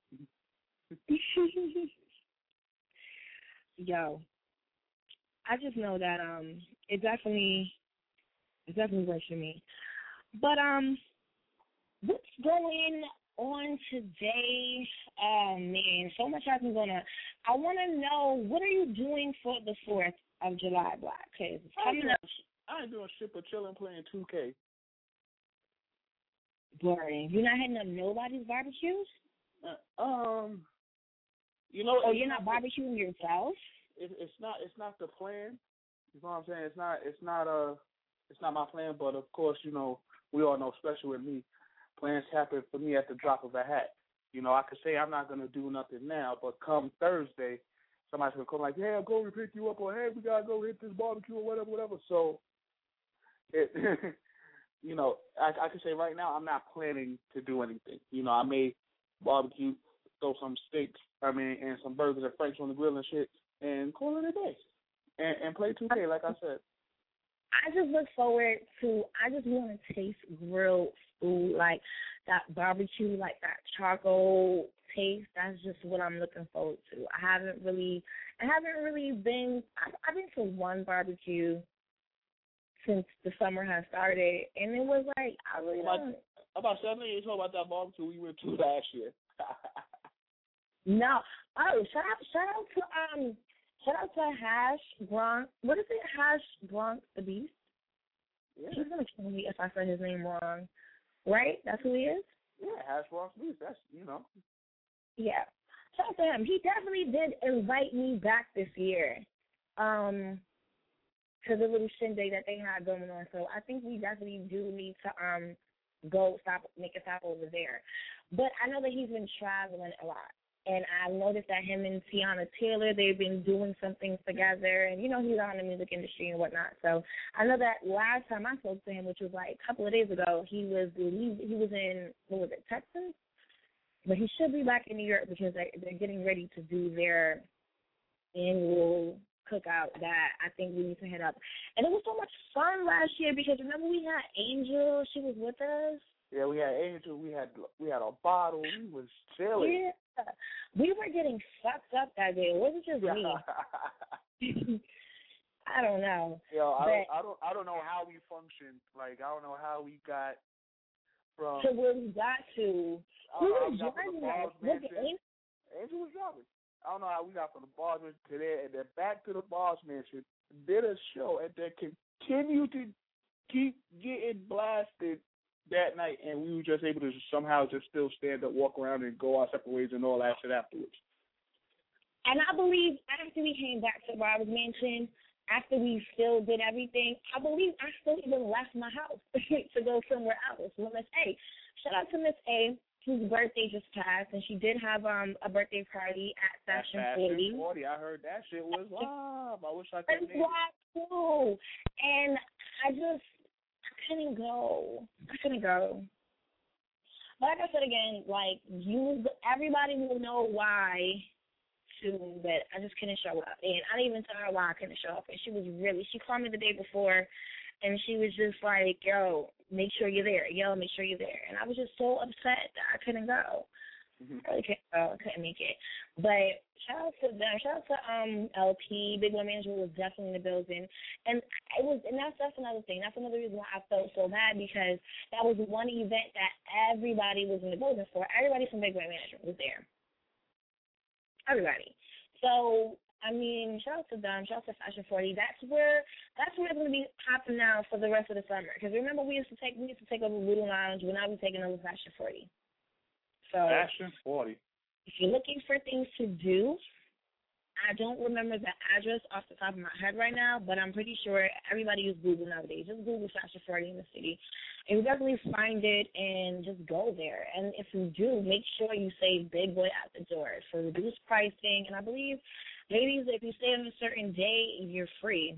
Yo, I just know that um, it definitely, it definitely works for me. But um, what's going on today? Oh man, so much happens on. A, I want to know, what are you doing for the Fourth of July, Black? Cause it's coming up. I ain't doing shit but chilling, playing two K. Boring. You're not hitting up nobody's barbecues? Uh, um. You know, oh, you're not barbecuing yourself? It, it's not. It's not the plan. You know what I'm saying? It's not. It's not. Uh. It's not my plan. But of course, you know, we all know, especially with me, plans happen for me at the drop of a hat. You know, I could say I'm not gonna do nothing now, but come Thursday, somebody's gonna come like, "Hey, I'll go and pick you up," or "Hey, we gotta go hit this barbecue," or whatever, whatever. So, it, you know, I, I can say right now I'm not planning to do anything. You know, I may barbecue, throw some steaks, I mean, and some burgers and French on the grill and shit, and call it a day, and, and play two K, like I said. I just look forward to, I just want to taste grilled food, like that barbecue, like that charcoal taste. That's just what I'm looking forward to. I haven't really, I haven't really been, I've, I've been to one barbecue since the summer has started, and it was like, I really about, don't. About seven years old about that barbecue we went to last year. No. Oh, shout out, shout out to, um, shout out to Hash Bronx. What is it? Hash Bronx the Beast? Yeah. He's going to kill me if I say his name wrong. Right? That's who he is? Yeah, Hash Bronx Beast. That's, you know. Yeah. Shout out to him. He definitely did invite me back this year. Um, to the little shindig that they had going on. So I think we definitely do need to um go stop, make a stop over there. But I know that he's been traveling a lot. And I noticed that him and Tiana Taylor, they've been doing some things together. And, you know, he's on the music industry and whatnot. So I know that last time I spoke to him, which was like a couple of days ago, he was he, he was in, what was it, Texas? But he should be back in New York because they, they're getting ready to do their annual cookout that I think we need to head up. And it was so much fun last year because remember we had Angel, she was with us. Yeah, we had Angel, we had we had a bottle, we was chilling. Yeah. We were getting fucked up that day. It wasn't just me. I don't know. Yo, I but, don't I don't I don't know how we functioned. Like I don't know how we got from to where we got to. Who was driving us? Look at Angel. Angel was driving. I don't know how we got from the bars to there and then back to the bars mansion, did a show, and then continued to keep getting blasted that night, and we were just able to somehow just still stand up, walk around, and go our separate ways and all that shit afterwards. And I believe after we came back to Barbara's Mansion, after we still did everything, I believe I still even left my house to go somewhere else with Miss A. Shout out to Miss A, whose birthday just passed, and she did have um a birthday party at Fashion, Fashion forty. I heard that shit was live. I wish I could. It's live too. And I just I couldn't go. I couldn't go. But like I said again, like you, everybody will know why. Too, but I just couldn't show up, and I didn't even tell her why I couldn't show up. And she was really, she called me the day before, and she was just like, "Yo, make sure you're there. Yo, make sure you're there." And I was just so upset that I couldn't go. Mm-hmm. I really couldn't go. I couldn't make it. But shout out to them. Shout out to um L P. Big One Manager was definitely in the building, and it was, and that's that's another thing. That's another reason why I felt so bad, because that was one event that everybody was in the building for. Everybody from Big One Manager was there. Everybody. So, I mean, shout out to them, shout out to Fashion forty. That's where that's where it's gonna be popping now for the rest of the summer. Because remember, we used to take we used to take over Voodoo Lounge. We're now we're taking over Fashion forty. So Fashion forty. If you're looking for things to do, I don't remember the address off the top of my head right now, but I'm pretty sure everybody uses Google nowadays. Just Google Fashion forty in the city. And you definitely find it and just go there. And if you do, make sure you say Big Boy at the door for reduced pricing. And I believe, ladies, if you stay on a certain day, you're free.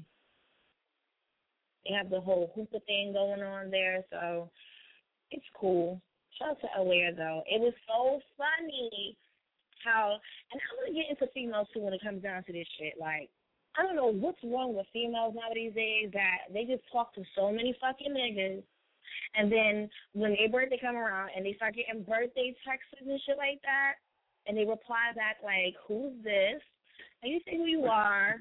They have the whole hookah thing going on there, so it's cool. Shout out to Aware, though. It was so funny how, and I'm going to get into females, too, when it comes down to this shit. Like, I don't know what's wrong with females nowadays days that they just talk to so many fucking niggas. And then when their birthday come around and they start getting birthday texts and shit like that, and they reply back like, "Who's this?" And you say who you are.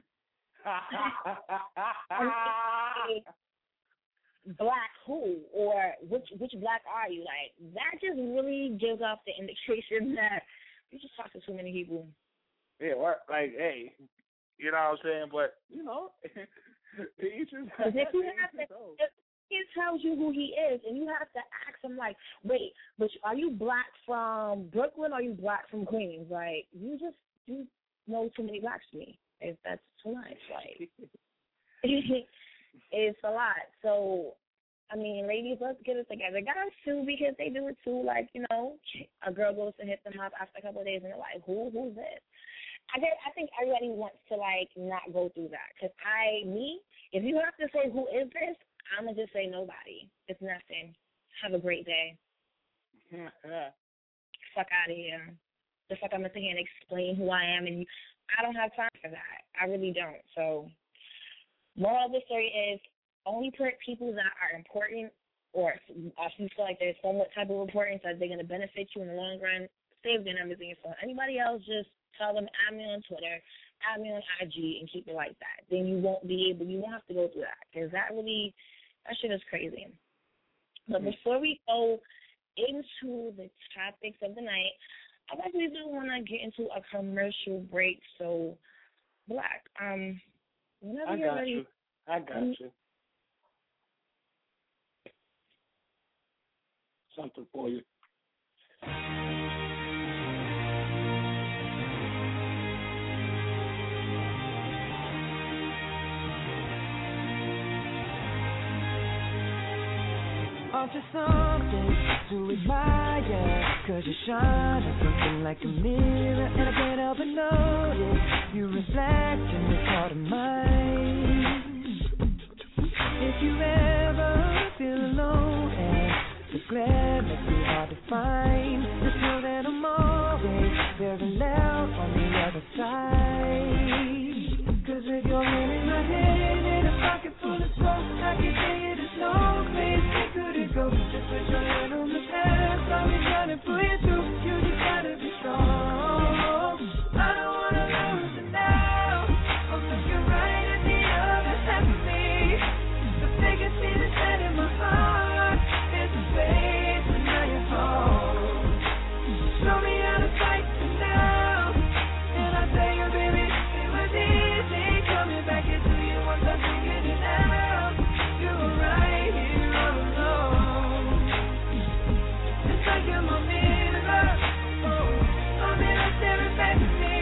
Black who? Or which which black are you? Like, that just really gives off the indication that you just talk to too many people. Yeah, like, hey, you know what I'm saying? But, you know, each is if you have to, if he tells you who he is, and you have to ask him, like, wait, but are you black from Brooklyn or are you black from Queens? Like, you just, you know too many blacks to me. If that's too much. Like, it's a lot. So, I mean, ladies, let's get it together. Guys, too, because they do it, too. Like, you know, a girl goes to hit them up after a couple of days, and they're like, who, who's this? I guess, I think everybody wants to, like, not go through that. Because I, me, if you have to say who is this, I'm going to just say nobody. It's nothing. Have a great day. Fuck out of here. The fuck I'm going to sit here and explain who I am, and you, I don't have time for that. I really don't. So, moral of the story is only put people that are important or if you feel like they're somewhat type of importance that they're going to benefit you in the long run, save their numbers in your phone. Anybody else, just tell them, add me on Twitter, add me on I G, and keep it like that. Then you won't be able, you won't have to go through that, because that really, that shit is crazy. But mm-hmm. before we go into the topics of the night, I actually do want to get into a commercial break. So, Black, um, whenever I you're got ready. You. I got um, you. Something for you. Onto something to admire, cause you shine at something like a mirror, and I can't help but notice you reflect in this heart of mine. If you ever feel alone and the glare makes it hard to find, just know that I'm always very loud on the other side. Cause with your hand in my hand and a pocket full of smoke, I can tell you there's no place we couldn't go. Just put your hand on the past, I'll be trying to pull you through. You just gotta be strong. I don't wanna lose it now. I'm looking right at the other half of me. The biggest thing that's set in my heart is the space when now you're home. Show me how to fight for now. And I tell you, baby, it was easy coming back into you once I figured it out. You were right here all alone. It's like you're my mirror. My mirror staring back at me.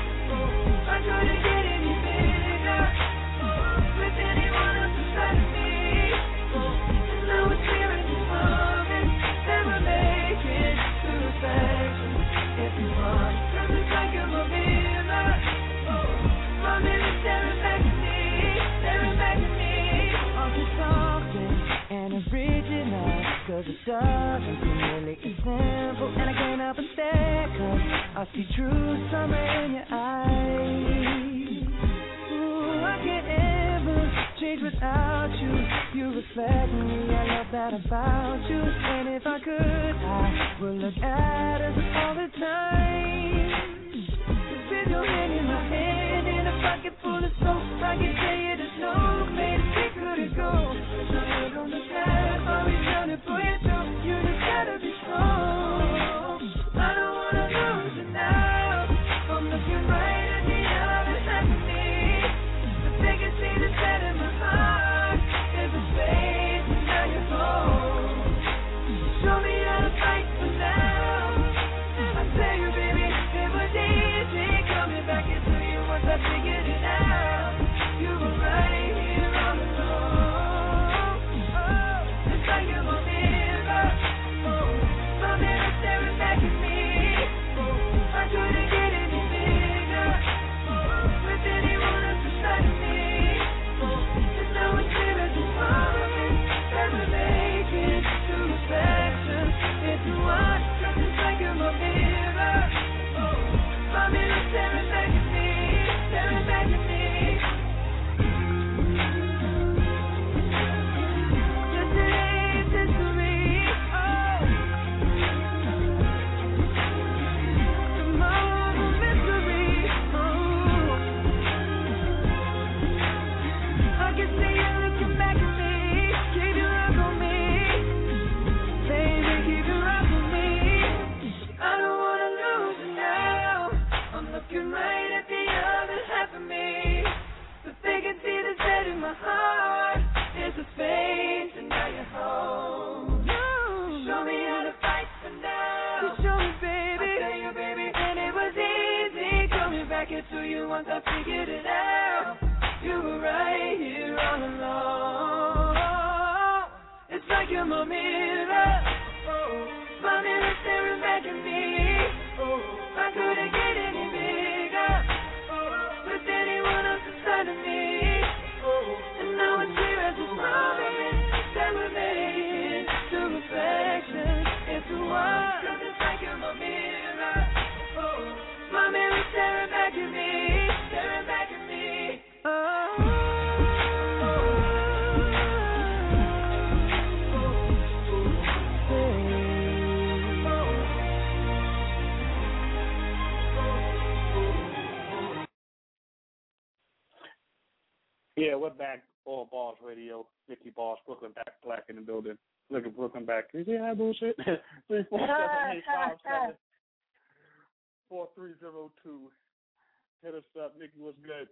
I couldn't get any bigger with anyone else beside me. And now it's clear in this moment that we're making true reflections. If you want, cause it's like you're my mirror. My mirror staring back at me, staring back at me. I'll do something and original, cause it doesn't seem really simple. And I can't help but stare, cause I see true summer in your eyes. Ooh, I can't ever change without you. You reflect me, I love that about you. And if I could, I would look at us all the time. Cause with your hand in my hand and a pocket full of soap, I can tell you there's no place we couldn't go. Put your head on the past, always trying to pull you through. You just gotta be strong. I don't wanna lose it now. I'm looking right at the other half of me. The biggest thing that's set in my heart is the space, and now you're home. Show me how to fight for now. I tell you, baby, it was easy coming back into you once I figured it out. You were right here all alone. Oh, it's like you're my mirror. Oh, my mirror staring back at me. Oh, I couldn't get any bigger with anyone else beside me. Oh, and now it's clear as this moment that we're making true reflections. If you want, cause it's like you're my mirror. Oh, my mirror staring back at me, staring back at me. Yesterday's history. Oh, tomorrow's a mystery. Oh, I can see you looking back at me. Keep your eye on me, baby. Keep your eye on me. I don't wanna lose it now. I'm looking right at the other half of me. The vacancy that's set in my heart is a space, and now you're home. Show me how to fight for now. Show me, baby. I tell you, baby, and it was easy coming back into you once I figured it out. You were right here all along. It's like you're my mirror. Oh, my mirror staring back at me. Oh, I couldn't get any bigger with anyone else beside of me. Oh, and now it's clear as this moment Yeah, we're back. All Balls Radio. Nicky Balls, Brooklyn back, Black in the building. Look at Brooklyn back. Can you see that bullshit? three four seven eight five seven four three zero two. Hit us up, Nicky. What's good?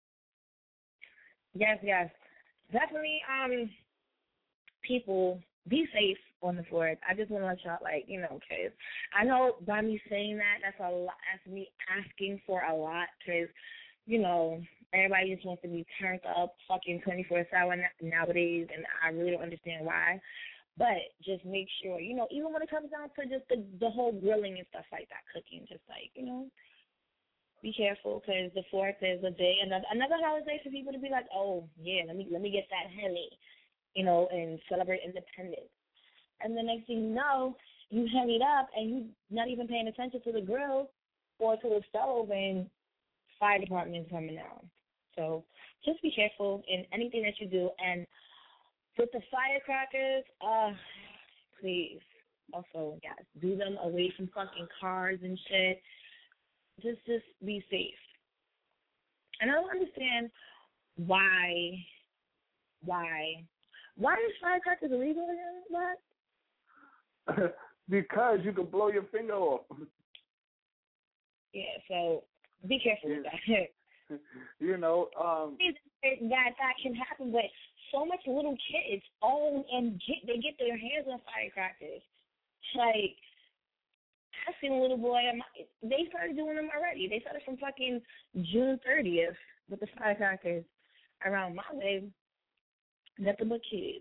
Yes, yes. Definitely, um, people, be safe on the floor. I just want to let y'all, like, you know, because I know by me saying that, that's a lot, that's me asking for a lot, because, you know, everybody just wants to be turned up fucking twenty-four seven nowadays, and I really don't understand why. But just make sure, you know, even when it comes down to just the, the whole grilling and stuff like that, cooking, just like, you know, be careful, because the fourth is a day, another, another holiday for people to be like, oh, yeah, let me let me get that Henny, you know, and celebrate independence. And the next thing you know, you hang it up, and you're not even paying attention to the grill or to the stove, and fire department is coming down. So just be careful in anything that you do. And with the firecrackers, uh, please, also, guys, do them away from fucking cars and shit. Just, just be safe. And I don't understand why, why, why is firecrackers illegal again? What? Because you can blow your finger off. Yeah, so be careful with that. You know, um, that that can happen, but so much little kids own and get they get their hands on firecrackers. Like, I seen a little boy. They started doing them already. They started from fucking June thirtieth with the firecrackers around my way. Nothing but kids.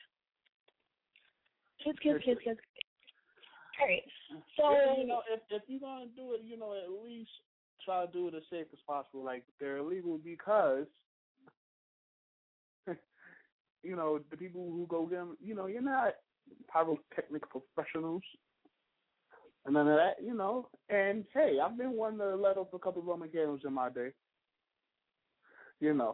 Kids, kids, kids, kids. All right. So, you know, if if you're gonna do it, you know, at least try to do it as safe as possible. Like, they're illegal because, you know, the people who go get them, you know, you're not pyrotechnic professionals and none of that, you know. And hey, I've been one to let off a couple of Roman candles in my day. You know,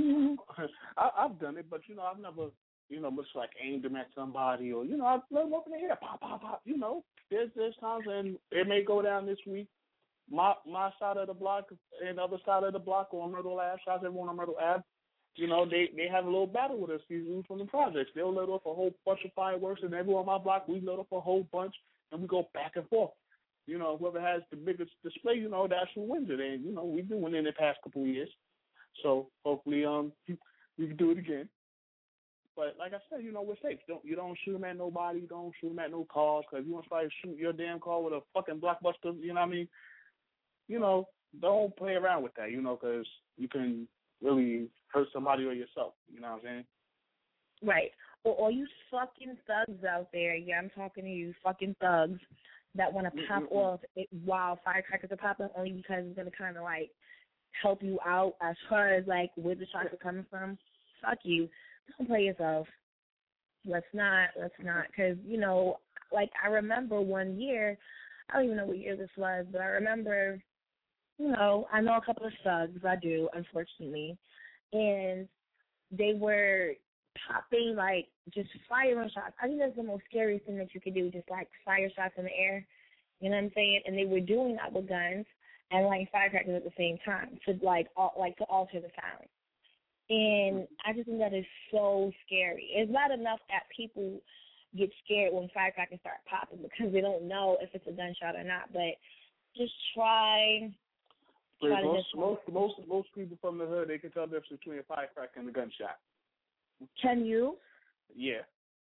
I, I've done it, but you know, I've never, you know, much like aimed them at somebody, or you know, I've let them up in the air, pop, pop, pop. You know, there's there's times, and it may go down this week. My my side of the block and the other side of the block on Myrtle Ave, shout out to everyone on Myrtle Ave. You know, they, they have a little battle with us, these dudes from the projects. They'll let off a whole bunch of fireworks, and everyone on my block, we let off a whole bunch, and we go back and forth. You know, whoever has the biggest display, you know, that's who wins it. And, you know, we've been winning the past couple of years. So hopefully um we can do it again. But like I said, you know, we're safe. Don't You don't shoot them at nobody. You don't shoot them at no cars, because you want somebody to shoot your damn car with a fucking blockbuster, you know what I mean? You know, don't play around with that, you know, because you can really hurt somebody or yourself, you know what I'm saying? Right. Or all you fucking thugs out there, yeah, I'm talking to you fucking thugs that want to pop mm-hmm. off it while firecrackers are popping, only because it's going to kind of, like, help you out as far as, like, where the shots are coming from. Fuck you. Don't play yourself. Let's not. Let's not. Because, you know, like, I remember one year, I don't even know what year this was, but I remember, you know, I know a couple of thugs, I do, unfortunately, and they were popping, like, just firing shots. I think that's the most scary thing that you could do, just, like, fire shots in the air, you know what I'm saying? And they were doing that with guns and, like, firecrackers at the same time to, like, al- like to alter the sound. And I just think that is so scary. It's not enough that people get scared when firecrackers start popping because they don't know if it's a gunshot or not, but just try... try most, to most, most, most people from the hood, they can tell the difference between a firecracker and a gunshot. Can you? Yeah.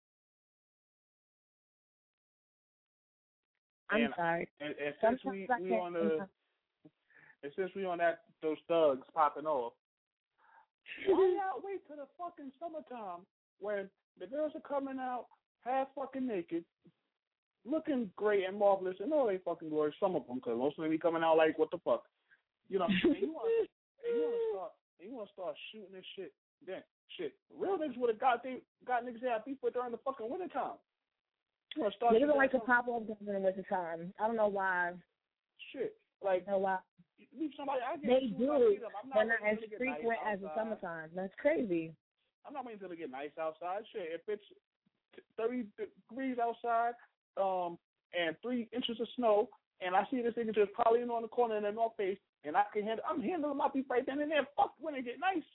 I'm and, sorry. And, and since we, we on the, and since we on that those thugs popping off, why y'all wait till the fucking summertime when the girls are coming out half fucking naked, looking great and marvelous, and all they fucking glory, some of them, because most of them be coming out like, what the fuck? You know, and you want to start, and you want to start shooting this shit. Then shit, real niggas would have got they got niggas had beef with during the fucking winter time. You want to start? Niggas don't like to pop off guns in the winter time. I don't know why. Shit, like know why. Somebody, I get they do, I'm not but not as nice frequent as the summertime. That's crazy. I'm not waiting until it get nice outside. Shit, if it's thirty degrees outside, um, and three inches of snow, and I see this nigga just piling on the corner in the North Face, and I can handle, I'm handling my beef right then and there. Fuck when it get nice.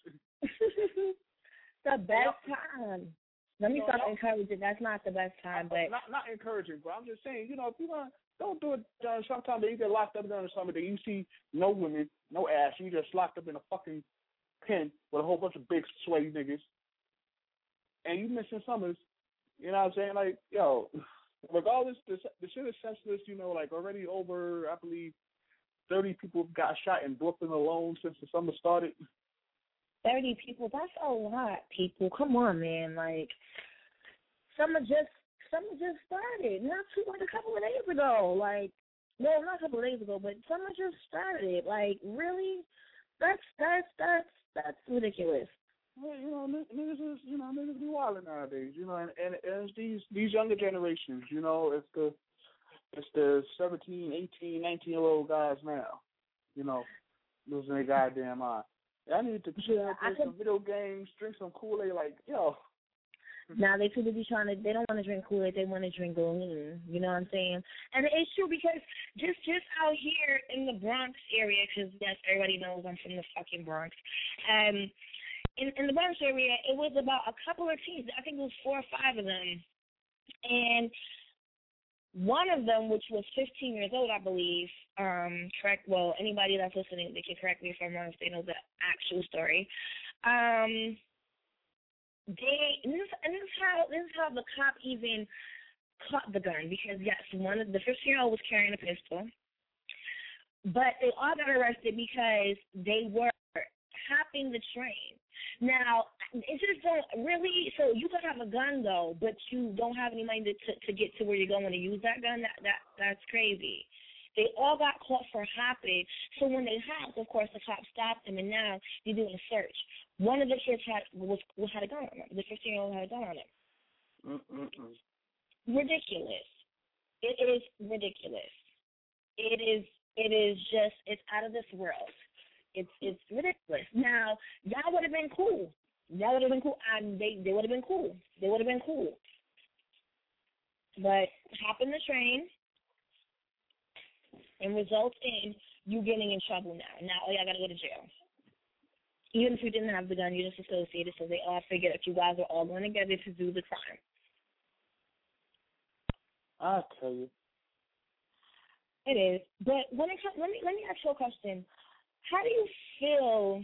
The best time. Let me No, stop no. encouraging. That's not the best time, but not not encouraging, but I'm just saying, you know, if you want, don't do it during sometimes that you get locked up during the summer that you see no women, no ass, you just locked up in a fucking pen with a whole bunch of big sweaty niggas, and you missing summers. You know what I'm saying? Like, yo, regardless, the the shit is senseless. You know, like already over, I believe, thirty people got shot in Brooklyn alone since the summer started. thirty people, that's a lot, people. Come on, man. Like, summer just summer just started. Not too, like a couple of days ago. Like, no, not a couple of days ago, but summer just started. Like, really? That's, that's, that's, that's ridiculous. Well, you know, niggas is, you know, niggas be wilding nowadays, you know, and, and, and it's these, these younger generations, you know, it's the, it's the seventeen, eighteen, nineteen-year-old guys now, you know, losing their goddamn mind. I need to chill, Yeah, play some video games, drink some Kool-Aid, like, yo. Now they too busy trying to. They don't want to drink Kool-Aid. They want to drink lean. You know what I'm saying? And it's true because just just out here in the Bronx area, because yes, everybody knows I'm from the fucking Bronx. Um, in in the Bronx area, it was about a couple of teams. I think it was four or five of them, and one of them, which was fifteen years old, I believe. Um, correct. Well, anybody that's listening, they can correct me if I'm wrong if they know the actual story. Um. They and this, and this is how this is how the cop even caught the gun, because yes, one of the fifteen year old was carrying a pistol, but they all got arrested because they were hopping the train. Now it just don't really. So you could have a gun though, but you don't have any money to to, to get to where you're going to use that gun. That that that's crazy. They all got caught for hopping. So when they hopped, of course, the cops stopped them, and now you're doing a search. One of the kids had was, was had a gun on him. The fifteen-year-old had a gun on him. Mm-mm-mm. Ridiculous. It is ridiculous. It is. It is just. It's out of this world. It's. It's ridiculous. Now, y'all would have been cool. Y'all would have been cool. I, they. They would have been cool. They would have been cool. But hopping the train. And results in you getting in trouble now. Now, oh, y'all got to go to jail. Even if you didn't have the gun, you're just associated, so they all figured that you guys are all going together to do the crime. I'll tell you. It is. But when it comes, let me, let me ask you a question. How do you feel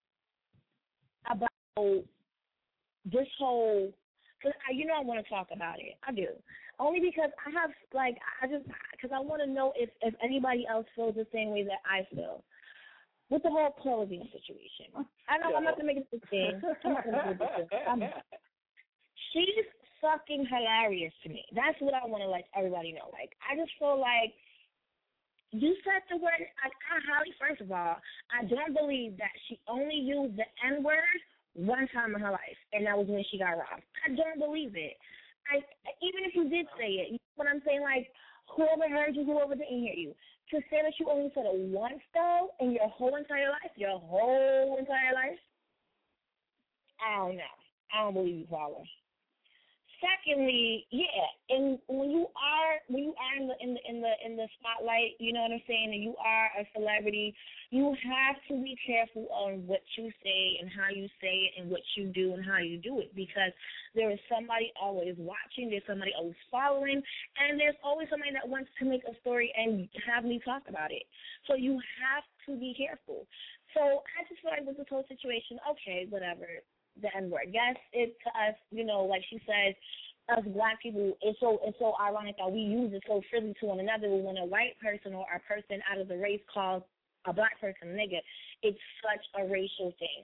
about this whole, because you know I want to talk about it. I do. Only because I have, like, I just, because I want to know if, if anybody else feels the same way that I feel. With the whole clothing situation. I know, I'm not going to make it this thing. I'm not going to do this thing. I'm, she's fucking hilarious to me. That's what I want to let everybody know. Like, I just feel like you said the word, like, I highly, first of all, I don't believe that she only used the N-word one time in her life, and that was when she got robbed. I don't believe it. I, even if you did say it, you know what I'm saying? Like, whoever heard you, whoever didn't hear you. To say that you only said it once, though, in your whole entire life, your whole entire life, I don't know. I don't believe you, Paula. Secondly, yeah, and when you are when you are in the in the in the in the spotlight, you know what I'm saying, and you are a celebrity, you have to be careful on what you say and how you say it and what you do and how you do it, because there is somebody always watching, there's somebody always following, and there's always somebody that wants to make a story and have me talk about it. So you have to be careful. So I just feel like with this whole situation, okay, whatever. The N-word. Yes, it to us, you know, like she said, us black people, it's so it's so ironic that we use it so freely to one another. When a white person or a person out of the race calls a black person a nigga, it's such a racial thing.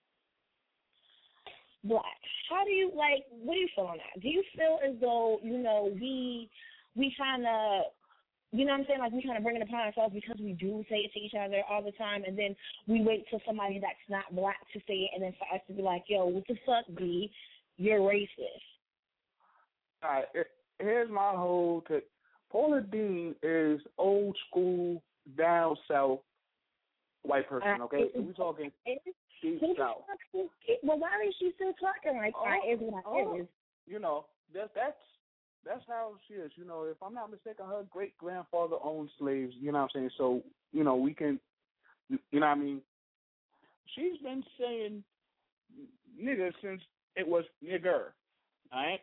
Black. How do you, like, what do you feel on that? Do you feel as though, you know, we we kind of, you know what I'm saying, like we kind of bring it upon ourselves because we do say it to each other all the time, and then we wait till somebody that's not black to say it, and then for us to be like, yo, what the fuck, B? You're racist. All right, here's my whole take. Paula Deen is old school, down south white person, okay? So we're talking deep south. Well, why is she still talking like that? Oh, Is what oh, it is. You know, that, that's that's how she is. You know, if I'm not mistaken, her great grandfather owned slaves. You know what I'm saying? So you know, we can, you know what I mean? She's been saying nigger since it was nigger. All right.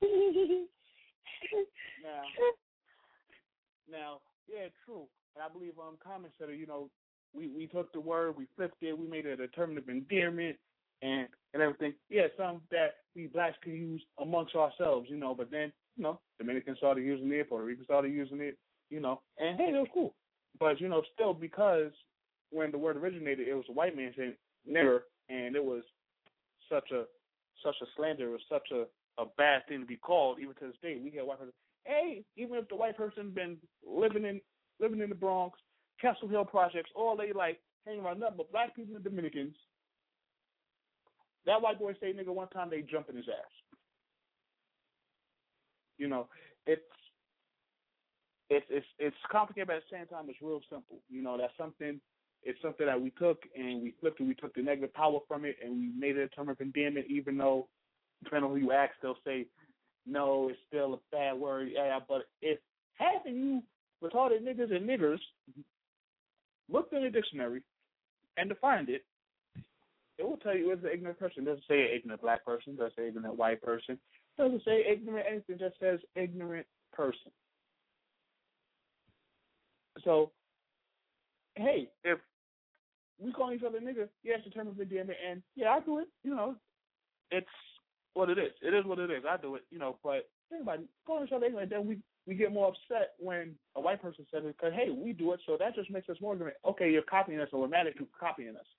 now, now, yeah, true. And I believe um, Common said, you know, we, we took the word, we flipped it, we made it a term of endearment and, and everything. Yeah, some that we blacks can use amongst ourselves, you know, but then, you know, Dominicans started using it, Puerto Rican started using it, you know, and hey, it was cool. But, you know, still because when the word originated, it was a white man saying nigger, and it was such a such a slander, it was such a, a bad thing to be called, even to this day. We get white person, hey, even if the white person been living in living in the Bronx, Castle Hill projects, all they like hanging around nothing but black people and Dominicans. That white boy say nigga one time, they jump in his ass. You know, it's it's it's it's complicated, but at the same time, it's real simple. You know, that's something. It's something that we took and we flipped it. We took the negative power from it and we made it a term of endearment. Even though, depending on who you ask, they'll say, no, it's still a bad word. Yeah, but if half of you retarded niggas and niggers looked in the dictionary and defined it, it will tell you it's an ignorant person. It doesn't say an ignorant black person. It doesn't say ignorant white person. It doesn't say ignorant anything. It just says ignorant person. So, hey, if we call each other nigga, yeah, it's a term of endearment, and yeah, I do it. You know, it's what it is. It is what it is. I do it. You know, but think about it. Calling each other ignorant, then we, we get more upset when a white person says it because, hey, we do it, so that just makes us more ignorant. Okay, you're copying us, so we're mad at you copying us.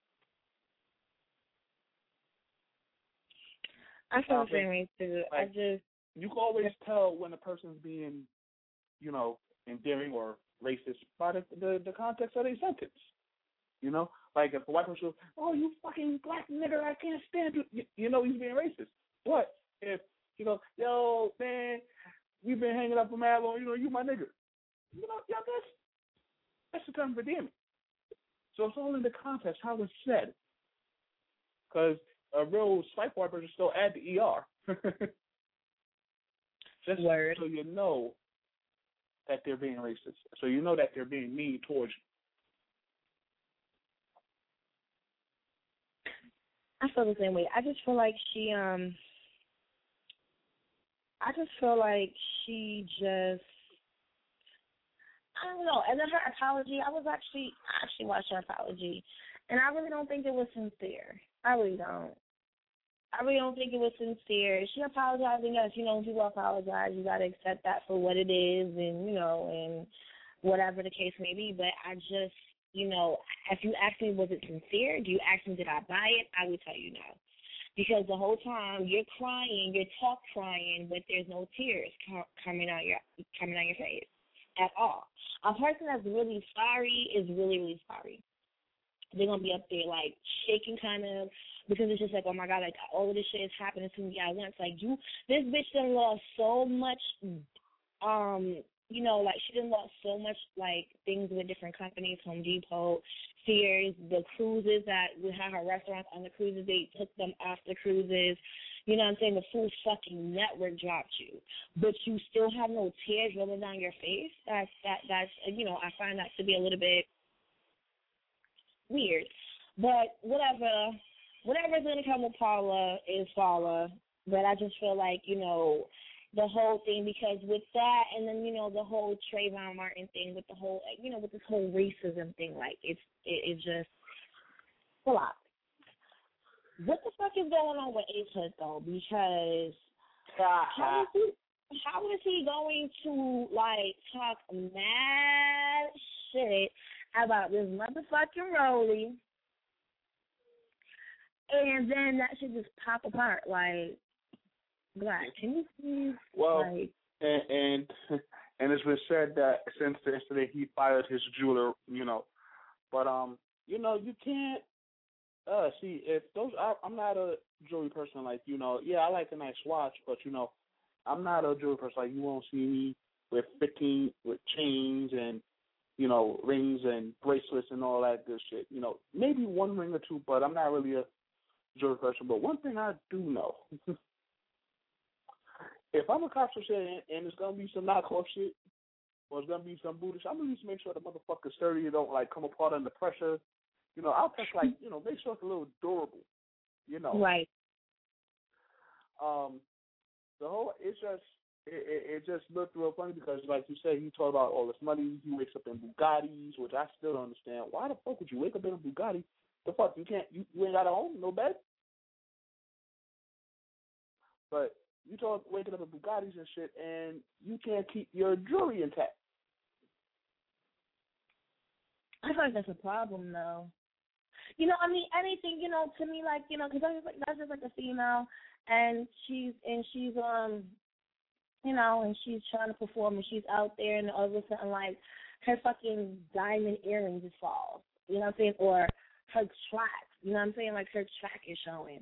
I feel the same way too. Like, I just you can always tell when a person's being, you know, endearing or racist by the the, the context of their sentence. You know, like if a white person goes, "Oh, you fucking black nigger, I can't stand you," you, you know he's being racist. But if you go, "Yo, man, we've been hanging up for mad long, you know, you my nigger," you know, yeah, that's that's the term of endearment. So it's all in the context how it's said. Because a real spiteful white person still add the E R. Just Word. So you know that they're being racist. So you know that they're being mean towards you. I feel the same way. I just feel like she, um, I just feel like she just, I don't know. And then her apology, I was actually, I actually watched her apology, and I really don't think it was sincere. I really don't. I really don't think it was sincere. She apologizing, yes, you know, when people apologize, you got to accept that for what it is and, you know, and whatever the case may be. But I just, you know, if you ask me, was it sincere? Do you ask me, did I buy it? I would tell you no. Because the whole time you're crying, you're talk crying, but there's no tears coming out your coming out your face at all. A person that's really sorry is really, really sorry. They're going to be up there, like, shaking kind of, because it's just like, oh, my God, like, all of this shit is happening to me at once. Like, you, this bitch done lost so much, um, you know, like, she done lost so much, like, things with different companies, Home Depot, Sears, the cruises that we had her restaurants on the cruises, they took them off the cruises. You know what I'm saying? The full fucking network dropped you. But you still have no tears rolling down your face? That's, that, that's, you know, I find that to be a little bit weird. But whatever, whatever's going to come with Paula is Paula. But I just feel like, you know, the whole thing, because with that and then, you know, the whole Trayvon Martin thing with the whole, you know, with this whole racism thing, like, it's it, it's just a lot. What the fuck is going on with Ace Hood, though? Because how is he, how is he going to, like, talk mad shit about this motherfucking Rollie, and then that should just pop apart? Like, Black, can you please? Well, like, and, and and it's been said that since yesterday he fired his jeweler, you know. But um, you know, you can't. Uh, see, if those, I, I'm not a jewelry person. Like, you know, yeah, I like a nice watch, but you know, I'm not a jewelry person. Like, you won't see me with fifteen with chains and, you know, rings and bracelets and all that good shit. You know, maybe one ring or two, but I'm not really a jewelry person. But one thing I do know if I'm a cop for shit and, and it's gonna be some knockoff shit, or it's gonna be some booty shit, I'm gonna just make sure the motherfucker's sturdy and don't like come apart under pressure. You know, I'll just like, you know, make sure it's a little durable. You know. Right. Um, the whole it's just it, it, it just looked real funny because, like you said, he talked about all this money. He wakes up in Bugattis, which I still don't understand. Why the fuck would you wake up in a Bugatti? The fuck you can't you, you ain't got a home, no bed. But you talk waking up in Bugattis and shit, and you can't keep your jewelry intact. I feel like that's a problem, though. You know, I mean, anything, you know, to me, like, you know, because that's just like, that's just like a female, and she's, and she's, um, you know, and she's trying to perform, and she's out there, and all of a sudden, like, her fucking diamond earring just falls, you know what I'm saying, or her track, you know what I'm saying, like, her track is showing.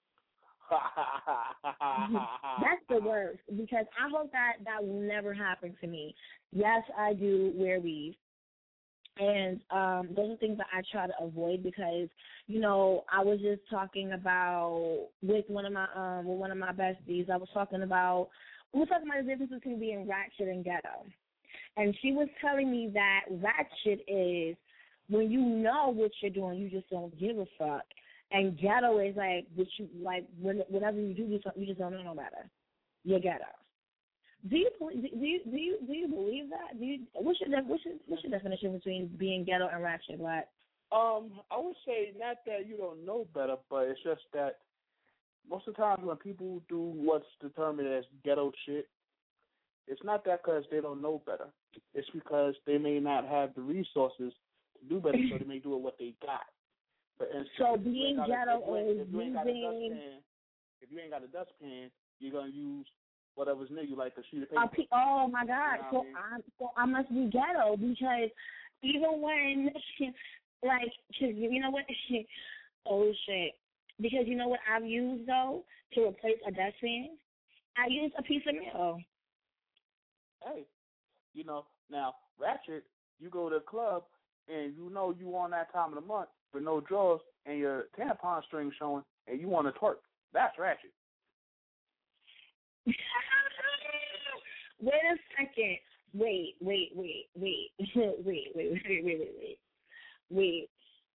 That's the worst, because I hope that that will never happen to me. Yes, I do wear weave. And um, those are things that I try to avoid because, you know, I was just talking about with one of my um with one of my besties. I was talking about we were talking about the difference between being ratchet and ghetto, and she was telling me that ratchet is when you know what you're doing, you just don't give a fuck, and ghetto is like what you like when whenever you do something, you just don't know no better. You're ghetto. Do you do you do you do you believe that? Do you what's your what's your, what's your definition between being ghetto and ratchet, Black? Um, I would say not that you don't know better, but it's just that most of the times when people do what's determined as ghetto shit, it's not that because they don't know better. It's because they may not have the resources to do better, so they may do it what they got. For instance, so being ghetto is using. If you ain't got a using. dustpan, you're gonna use whatever's near you, like a sheet of paper. Oh my God! You know so I mean? I so I must be ghetto because even when like you know what oh shit because you know what I've used though to replace a dustpan, I used a piece of metal. Hey, you know now ratchet. You go to the club and you know you on that time of the month with no drawers and your tampon string showing and you want to twerk. That's ratchet. Wait a second. Wait, wait, wait, wait, wait, wait, wait, wait, wait, wait, wait. Wait.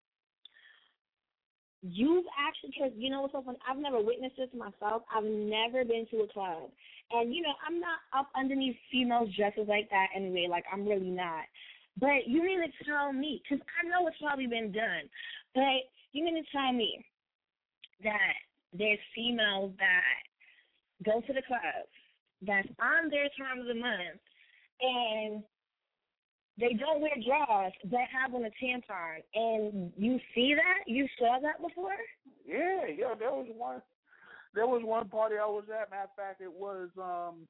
You've actually, because you know what's so funny? I've never witnessed this myself. I've never been to a club. And, you know, I'm not up underneath females' dresses like that anyway. Like, I'm really not. But you mean to tell me, because I know it's probably been done, but you mean to tell me that there's females that go to the club that's on their time of the month, and they don't wear drawers, but have on a tampon, and you see that? You saw that before? Yeah, yeah. There was one. There was one party I was at. Matter of fact, it was um,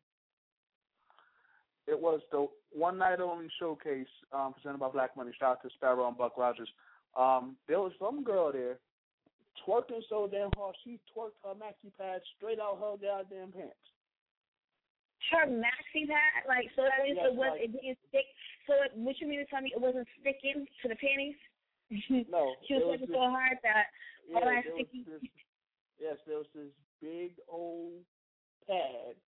it was the one night only showcase um, presented by Black Money. Shout out to Sparrow and Buck Rogers. Um, there was some girl there twerking so damn hard she twerked her maxi pad straight out her goddamn pants. Her maxi pad, like so that means yes, it was like, it didn't stick. So it, what you mean to tell me it wasn't sticking to the panties? No, she was working so hard that yeah, all that there sticky. was this, yes, there was this big old pad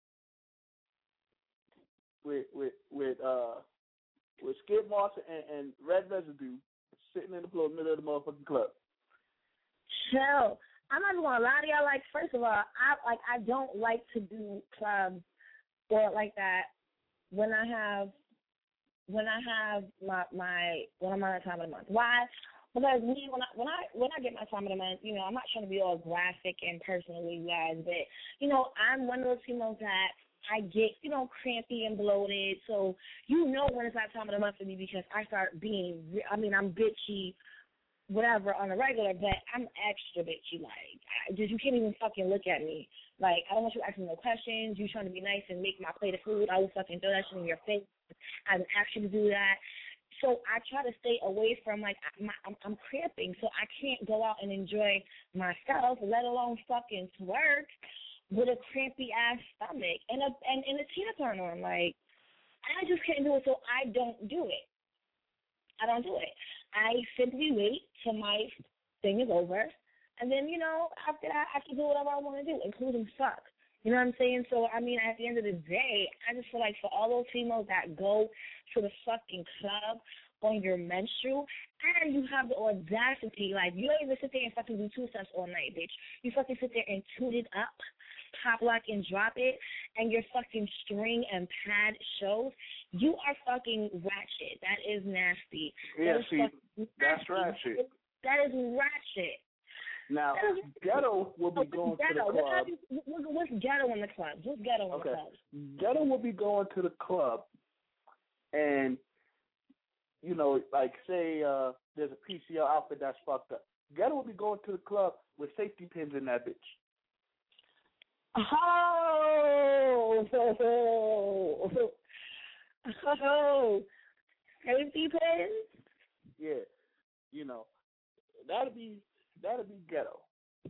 with with with uh with skid marks and, and red residue sitting in the floor, middle of the motherfucking club. Chill. I'm not gonna lie to y'all. Like, first of all, I like I don't like to do clubs or like that when I have when I have my my when I'm on the time of the month. Why? Because me when I when I when I get my time of the month, you know, I'm not trying to be all graphic and personal with you guys, but you know, I'm one of those females that I get, you know, crampy and bloated. So you know when it's that time of the month for me because I start being, I mean, I'm bitchy, whatever, on a regular, but I'm extra bitchy. Like, I just, you can't even fucking look at me. Like, I don't want you asking no questions. You trying to be nice and make my plate of food. I will fucking throw that shit in your face. I would actually do that. So I try to stay away from, like, my, I'm, I'm cramping, so I can't go out and enjoy myself, let alone fucking twerk with a crampy ass stomach and a and, and a tampon on. Like, I just can't do it, so I don't do it. I don't do it. I simply wait till my thing is over, and then, you know, after that, I can do whatever I want to do, including fuck. You know what I'm saying? So, I mean, at the end of the day, I just feel like for all those females that go to the fucking club on your menstrual, and you have the audacity, like, you don't even sit there and fucking do two steps all night, bitch. You fucking sit there and toot it up, pop lock and drop it, and your fucking string and pad shows. You are fucking ratchet. That is nasty. Yeah, that is see, that's ratchet. That is ratchet. Now, ghetto will be going ghetto. to the club. What's, what's ghetto in the club? What's ghetto in okay. the club? Ghetto will be going to the club, and, you know, like, say uh, there's a P C L outfit that's fucked up. Ghetto will be going to the club with safety pins in that bitch. Oh, oh, oh, safety pins? Yeah, you know, that'll be that'll be ghetto.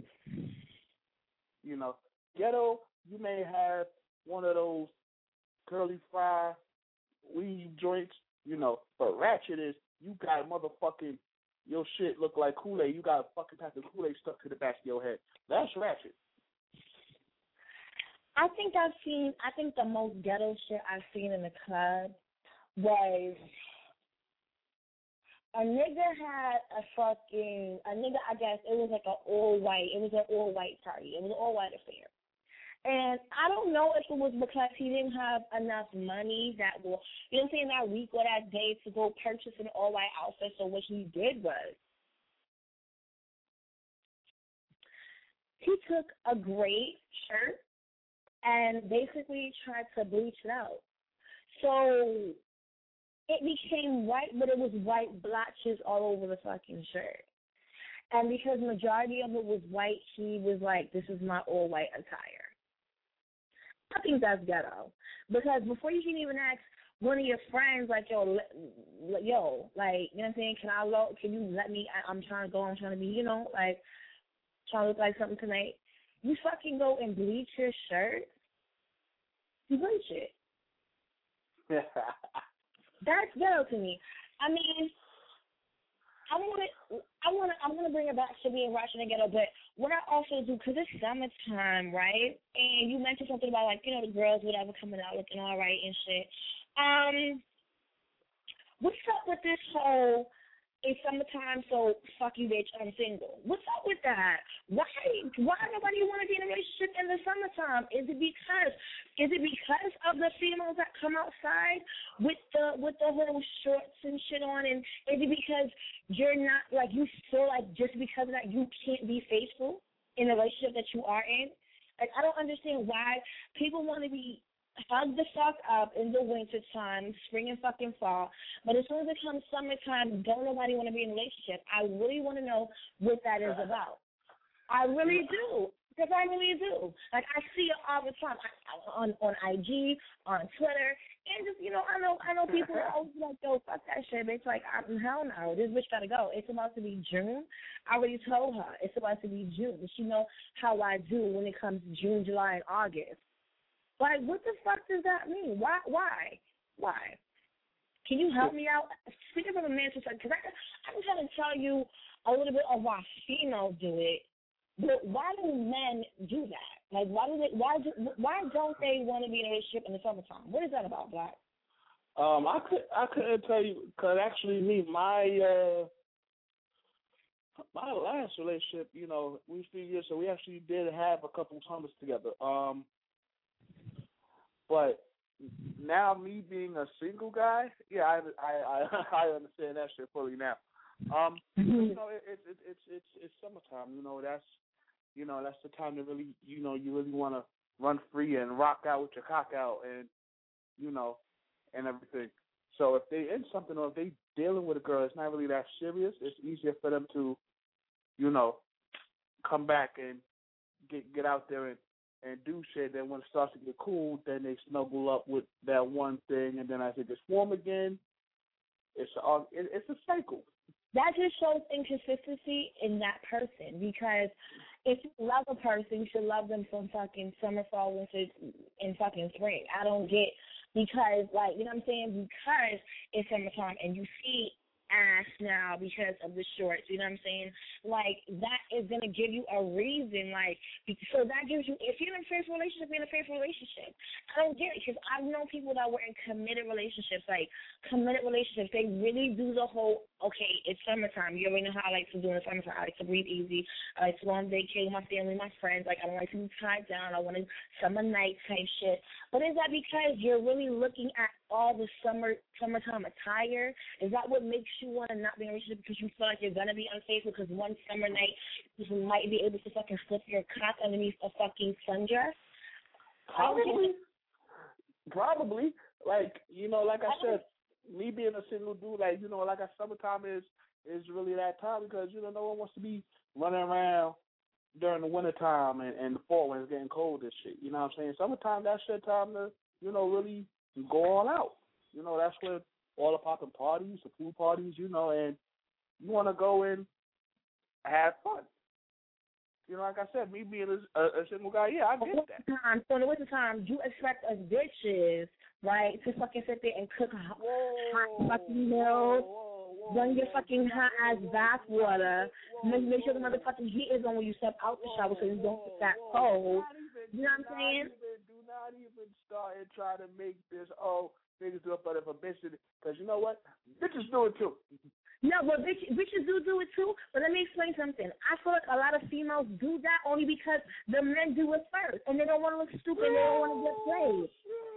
You know, ghetto. You may have one of those curly fry weed joints, you know, but ratchet is you got motherfucking your shit look like Kool-Aid. You got a fucking pack of Kool-Aid stuck to the back of your head. That's ratchet. I think I've seen, I think the most ghetto shit I've seen in the club was a nigga had a fucking, a nigga, I guess, it was like an all-white, it was an all-white party. It was an all-white affair. And I don't know if it was because he didn't have enough money that will, you know what I'm saying, that week or that day to go purchase an all-white outfit. So what he did was he took a gray shirt and basically tried to bleach it out. So it became white, but it was white blotches all over the fucking shirt. And because majority of it was white, he was like, this is my all-white attire. I think that's ghetto. Because before you can even ask one of your friends, like, yo, le- yo, like, you know what I'm saying, can I lo- can you let me, I- I'm trying to go, I'm trying to be, you know, like, trying to look like something tonight. You fucking go and bleach your shirt? You bleach it. That's ghetto to me. I mean, I want to, I want to, I'm gonna bring it back to being ratchet and ghetto. But what I also do, because it's summertime, right? And you mentioned something about, like, you know, the girls, whatever, coming out looking all right and shit. Um, what's up with this whole? It's summertime, so fuck you, bitch, I'm single. What's up with that? Why why nobody want to be in a relationship in the summertime? Is it because is it because of the females that come outside with the with the whole shorts and shit on, and is it because you're not, like, you feel like just because of that you can't be faithful in the relationship that you are in? Like, I don't understand why people want to be hug the fuck up in the winter time, spring and fucking fall. But as soon as it comes summertime, don't nobody want to be in a relationship. I really want to know what that is about. I really do. Because I really do. Like, I see it all the time I, on on I G, on Twitter, and just, you know, I know I know people are always like, yo, fuck that shit, bitch. Like, I, hell no, this bitch gotta go. It's about to be June. I already told her it's about to be June. She know how I do when it comes to June, July, and August. Like, what the fuck does that mean? Why? Why? Why? Can you help me out? Speaking from a man's perspective, because I, I'm trying to tell you a little bit of why females do it, but why do men do that? Like, why do they? Why do? Why don't they want to be in a relationship in the summertime? What is that about, Black? Um, I could I couldn't tell you, because actually me my uh my last relationship, you know, we was three years, so we actually did have a couple summers together. Um. But now, me being a single guy, yeah, I I I, I understand that shit fully now. Um, you know, it, it, it, it's it's it's summertime. You know, that's you know that's the time to really you know you really want to run free and rock out with your cock out and you know and everything. So if they in something or if they dealing with a girl, it's not really that serious. It's easier for them to, you know, come back and get get out there and. and do shit, then when it starts to get cool, then they snuggle up with that one thing, and then as it gets warm again, it's a, it's a cycle. That just shows inconsistency in that person, because if you love a person, you should love them from fucking summer, fall, winter, and fucking spring. I don't get, because, like, you know what I'm saying, because it's summertime and you see ass now because of the shorts. You know what I'm saying? Like, that is going to give you a reason. Like, so that gives you, if you're in a faithful relationship, you're in a faithful relationship. I don't get it because I've known people that were in committed relationships, like committed relationships. They really do the whole, okay, it's summertime. You already know how I like to do in the summertime. I like to breathe easy. I like to go on vacation with my family, my friends. Like, I don't like to be tied down. I want to summer night type shit. But is that because you're really looking at all the summer summertime attire? Is that what makes you want to not be in a relationship because you feel like you're gonna be unfaithful because one summer night you might be able to fucking slip your cock underneath a fucking sundress? Probably. Probably. Like, you know, like I said, me being a single dude, like, you know, like I summertime is is really that time because, you know, no one wants to be running around during the wintertime and, and the fall when it's getting cold and shit. You know what I'm saying? Summertime, that's your time to, you know, really go all out. You know, that's where all the popping parties, the pool parties, you know, and you want to go and have fun. You know, like I said, me being a, a, a single guy, yeah, I get that. Time, so in the wintertime, you expect us bitches, right, to fucking sit there and cook hot, hot fucking meals, run your fucking hot-ass bath water, make, make sure the motherfucking heat is on when you step out the shower so you don't get that cold. You know what I'm saying? Even, do not even start and try to make this, oh, niggas do it, but if a bitch did it, because you know what? Bitches do it too. No, but bitch, bitches do do it too. But let me explain something. I feel like a lot of females do that only because the men do it first, and they don't want to look stupid. And they don't want to get played.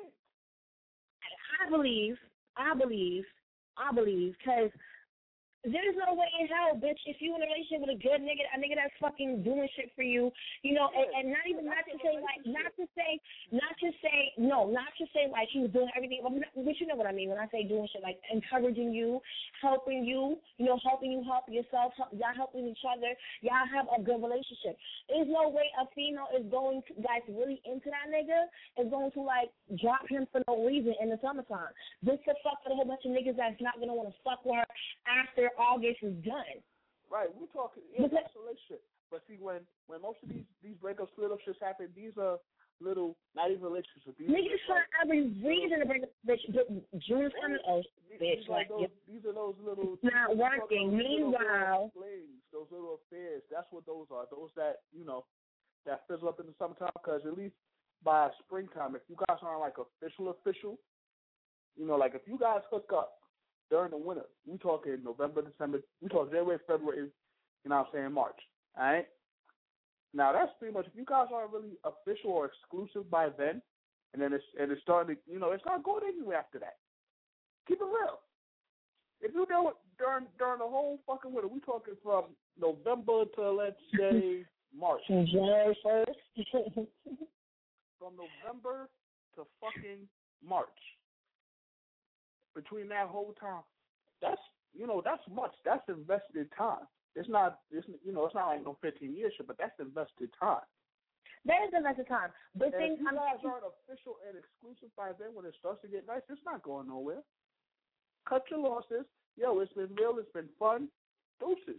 I believe, I believe, I believe, because there's no way in hell, bitch, if you in a relationship with a good nigga, a nigga that's fucking doing shit for you, you know, and, and not even, not to say, like, not to say, not to say, no, not to say, like, he was doing everything, but, but you know what I mean when I say doing shit, like, encouraging you, helping you, you know, helping you help yourself, help, y'all helping each other, y'all have a good relationship. There's no way a female is going to, that's really into that nigga, is going to, like, drop him for no reason in the summertime. Just to fuck with a whole bunch of niggas that's not going to want to fuck with her after August is done. Right, we're talking, yeah, that's a relationship. But see, when, when most of these, these breakups, split up shits happen, these are little, not even relationships. These niggas find every reason to break up, bitch. June's coming, oh, bitch. These, like, those, these are those little... It's not working. Meanwhile... Things, those little affairs, that's what those are. Those that, you know, that fizzle up in the summertime, because at least by springtime, if you guys aren't, like, official, official, you know, like, if you guys hook up during the winter, we talking November, December, we talk January, February, you know what I'm saying, March, all right? Now, that's pretty much, if you guys aren't really official or exclusive by then, and then it's, and it's starting to, you know, it's not going anywhere after that. Keep it real. If you do it during, during the whole fucking winter, we talking from November to, let's say, March. January first. From November to fucking March. Between that whole time, that's, you know, that's much. That's invested time. It's not, it's, you know, it's not like no fifteen years shit, but that's invested time. That is invested time. But and things, if you I'm guys aren't official and exclusive by then, when it starts to get nice, it's not going nowhere. Cut your losses. Yo, it's been real. It's been fun. Deuces.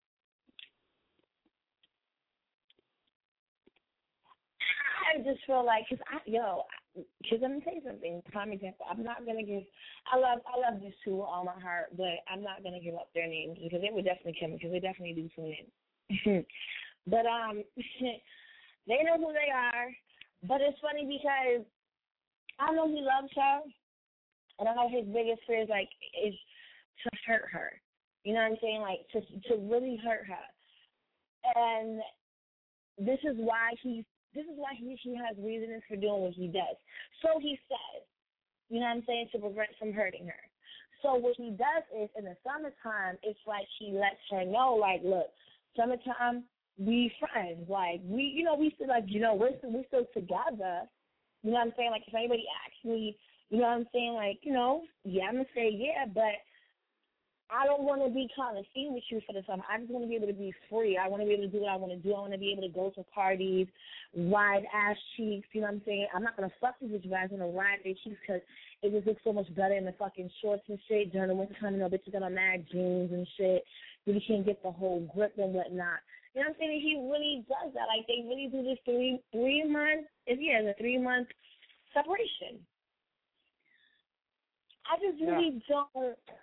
I just feel like, cause I, yo, cause let me tell you something. Prime example. I'm not gonna give. I love, I love these two with all my heart, but I'm not gonna give up their names because they would definitely kill me because they definitely do tune in. But um, they know who they are. But it's funny because I know he loves her, and I know his biggest fear is like is to hurt her. You know what I'm saying? Like to to really hurt her. And this is why he's. This is why he, he has reasons for doing what he does. So he says, you know what I'm saying, to prevent from hurting her. So what he does is, in the summertime, it's like he lets her know, like, look, summertime, we friends. Like, we, you know, we still, like, you know, we're still, we're still together. You know what I'm saying? Like, if anybody asks me, you know what I'm saying, like, you know, yeah, I'm going to say yeah, but I don't want to be kind of seen with you for the summer. I just want to be able to be free. I want to be able to do what I want to do. I want to be able to go to parties, ride ass cheeks. You know what I'm saying? I'm not going to fuck these bitches, but I'm going to ride their cheeks because it just looks so much better in the fucking shorts and shit. During the wintertime, you know, bitches got on mad jeans and shit. Really can't get the whole grip and whatnot. You know what I'm saying? He really does that. Like, they really do this three, three months. It's, yeah, the three-month separation. I just really yeah. don't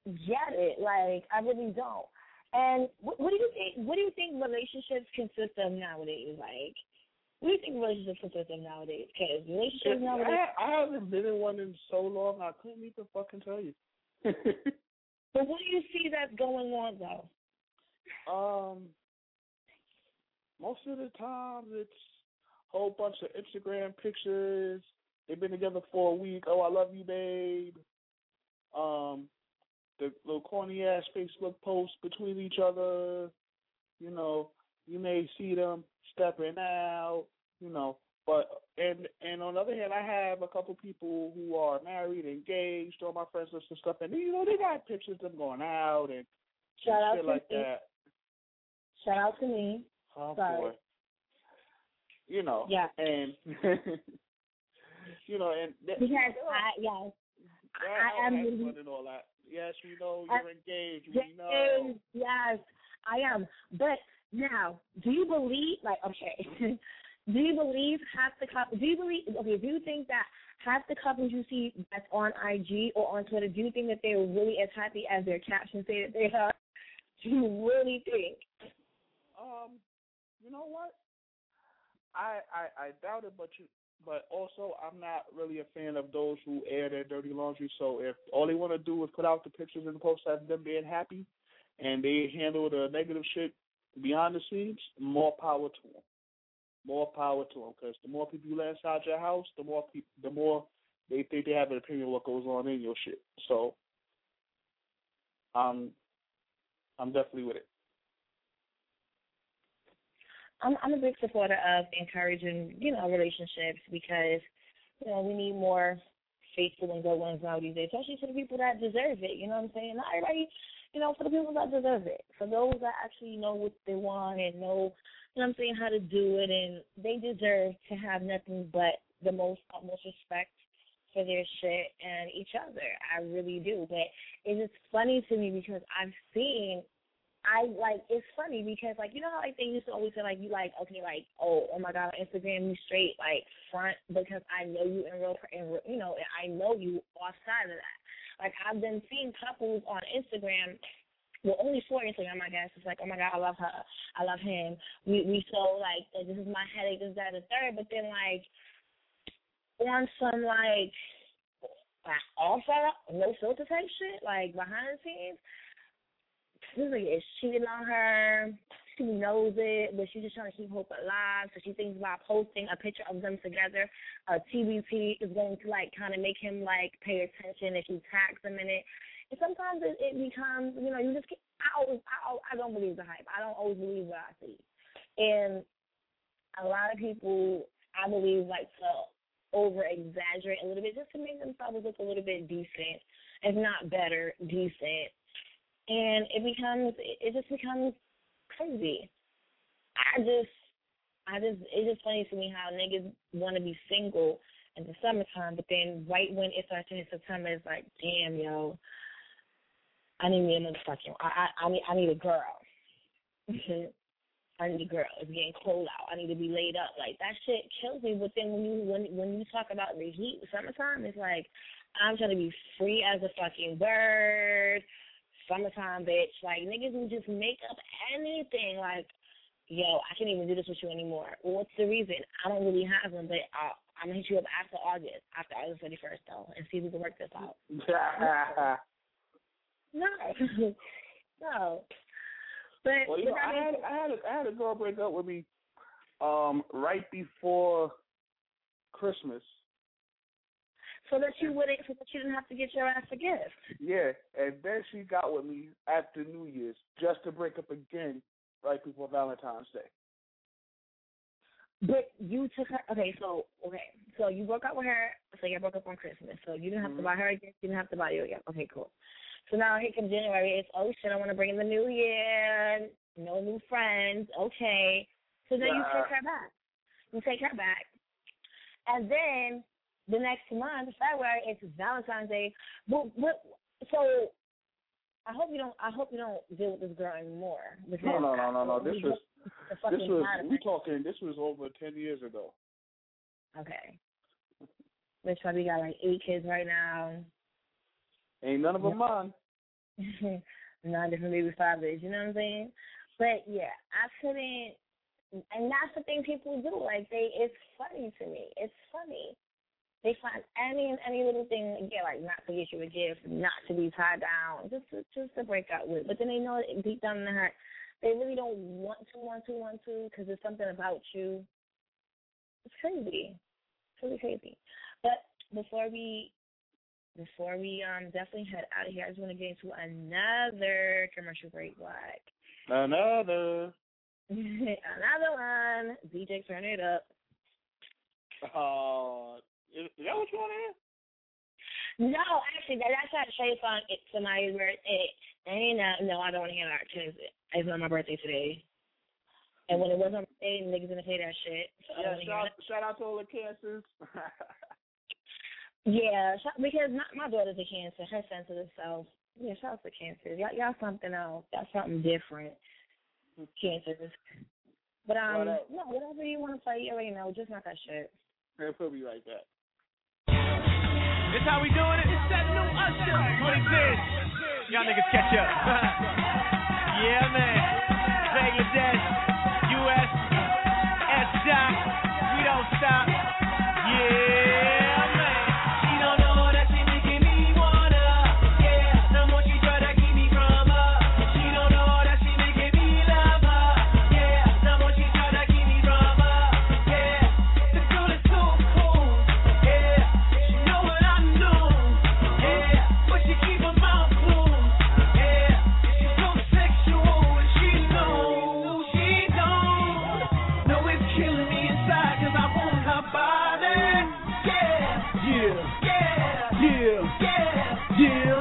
get it. Like, I really don't. And what, what do you think? What do you think relationships consist of nowadays? Like, what do you think relationships consist of nowadays? Because relationships nowadays. I, I haven't been in one in so long. I couldn't even fucking tell you. But what do you see that's going on though? Um, most of the time it's a whole bunch of Instagram pictures. They've been together for a week. Oh, I love you, babe. Um, the little corny ass Facebook posts between each other. You know, you may see them stepping out. You know, but and and on the other hand, I have a couple people who are married, engaged, on my friends list and stuff, and you know they got pictures of them going out and Shout out shit to like me. that. Shout out to me. Oh, Sorry. boy. You know, yeah, and you know, and that, because you know, I yes, I, I am really, really, and all that. Yes, we know I, you're engaged. yes, We know. Yes, I am. But now, do you believe? Like, okay, do you believe half the couples? Do you believe? Okay, do you think that half the couples you see that's on I G or on Twitter, do you think that they're really as happy as their captions say that they are? Do you really think? Um, you know what? I, I I doubt it, but you, but also I'm not really a fan of those who air their dirty laundry. So if all they want to do is put out the pictures and post of them being happy, and they handle the negative shit behind the scenes, more power to them. More power to them, because the more people you let inside your house, the more people, the more they think they have an opinion of what goes on in your shit. So, um, I'm definitely with it. I'm I'm a big supporter of encouraging, you know, relationships because, you know, we need more faithful and good ones now these days, especially for the people that deserve it. You know what I'm saying? Not everybody, you know, for the people that deserve it, for those that actually know what they want and know, you know what I'm saying, how to do it, and they deserve to have nothing but the most utmost respect for their shit and each other. I really do. But it's just funny to me because I've seen. I, like, it's funny because, like, you know how, like, they used to always say, like, you, like, okay, like, oh, oh, my God, on Instagram, you straight, like, front because I know you in real, in real, you know, and I know you outside of that. Like, I've been seeing couples on Instagram, well, only for Instagram, I guess. It's like, oh, my God, I love her. I love him. We, we so, like, this is my headache, this, that, and the third. But then, like, on some, like, off no filter type shit, like, behind the scenes, Susie is cheating on her. She knows it, but she's just trying to keep hope alive. So she thinks about posting a picture of them together. A T B T is going to, like, kind of make him, like, pay attention if he tags him in it. And sometimes it, it becomes, you know, you just can't, I always, I, I don't believe the hype. I don't always believe what I see. And a lot of people, I believe, like to over-exaggerate a little bit just to make themselves look a little bit decent, if not better, decent. And it becomes, it just becomes crazy. I just, I just, it's just funny to me how niggas want to be single in the summertime, but then right when it starts in September, it's like, damn, yo, I need me another fucking, I, I, I need, I need a girl. I need a girl. It's getting cold out. I need to be laid up. Like, that shit kills me. But then when you, when, when you talk about the heat, summertime, it's like, I'm trying to be free as a fucking bird. Summertime, bitch. Like, niggas will just make up anything. Like, yo, I can't even do this with you anymore. Well, what's the reason? I don't really have them, but I'll, I'm going to hit you up after August, after August thirty-first, though, and see if we can work this out. No. No. But, well, you but know, I, I, mean, had, I, had a, I had a girl break up with me um, right before Christmas. So that you wouldn't, so that you didn't have to get your ass a gift. Yeah, and then she got with me after New Year's just to break up again right before Valentine's Day. But you took her, okay, so, okay, so you broke up with her, so you broke up on Christmas, so you didn't have mm-hmm. to buy her a gift, you didn't have to buy you a gift. Okay, cool. So now here comes January, it's, oh shit, I want to bring in the new year, no new friends, okay. So then yeah. you take her back. You take her back. And then the next month, February, it's Valentine's Day. But, but so I hope you don't. I hope you don't deal with this girl anymore. No, no, no, no, no. This was. This was. We talking. This was over ten years ago. Okay. Bitch probably got like eight kids right now. Ain't none of them mine. nine different baby fathers. You know what I'm saying? But yeah, I couldn't. And that's the thing people do. Like they, it's funny to me. It's funny. They find any and any little thing again, like not to get you a gift, not to be tied down, just to, just to break up with. But then they know it deep down in their heart, they really don't want to, want to, want to, because there's something about you. It's crazy. It's really crazy. But before we, before we um definitely head out of here, I just want to get into another commercial break. Black. Another. Another one. D J, turn it up. Uh, is, is that what you want to hear? No, actually, that, that's not Shay song. It's somebody's birthday. And uh, no, I don't want to hear that because it's not my birthday today. And when it was my birthday, niggas gonna say that shit. So yeah, shout, shout out to all the cancers. yeah, because my, my daughter's a cancer. Her sensitive self. Yeah, shout out to cancers. Y'all, y'all something else. Y'all something different. Cancers. But um, well, no, whatever you want to play, you already know. Just not that shit. Yeah, put me like that. This how we doing it. It's that new Usher. twenty ten. Y'all niggas catch up. Yeah, man. Bangladesh, U S, S-Dot. We don't stop. Yeah, man. She don't know that she making me wanna. Yeah, the more she try to keep me from her. She don't know that she making me love her. Yeah, the more she try to keep me from her. Yeah, the girl is so cool. Yeah, she know what I know. Yeah, but she keep her mouth closed. Yeah, she's so sexual and she knows. She don't know it's killing me inside 'cause I want her body. Yeah, yeah, yeah, yeah, yeah, yeah,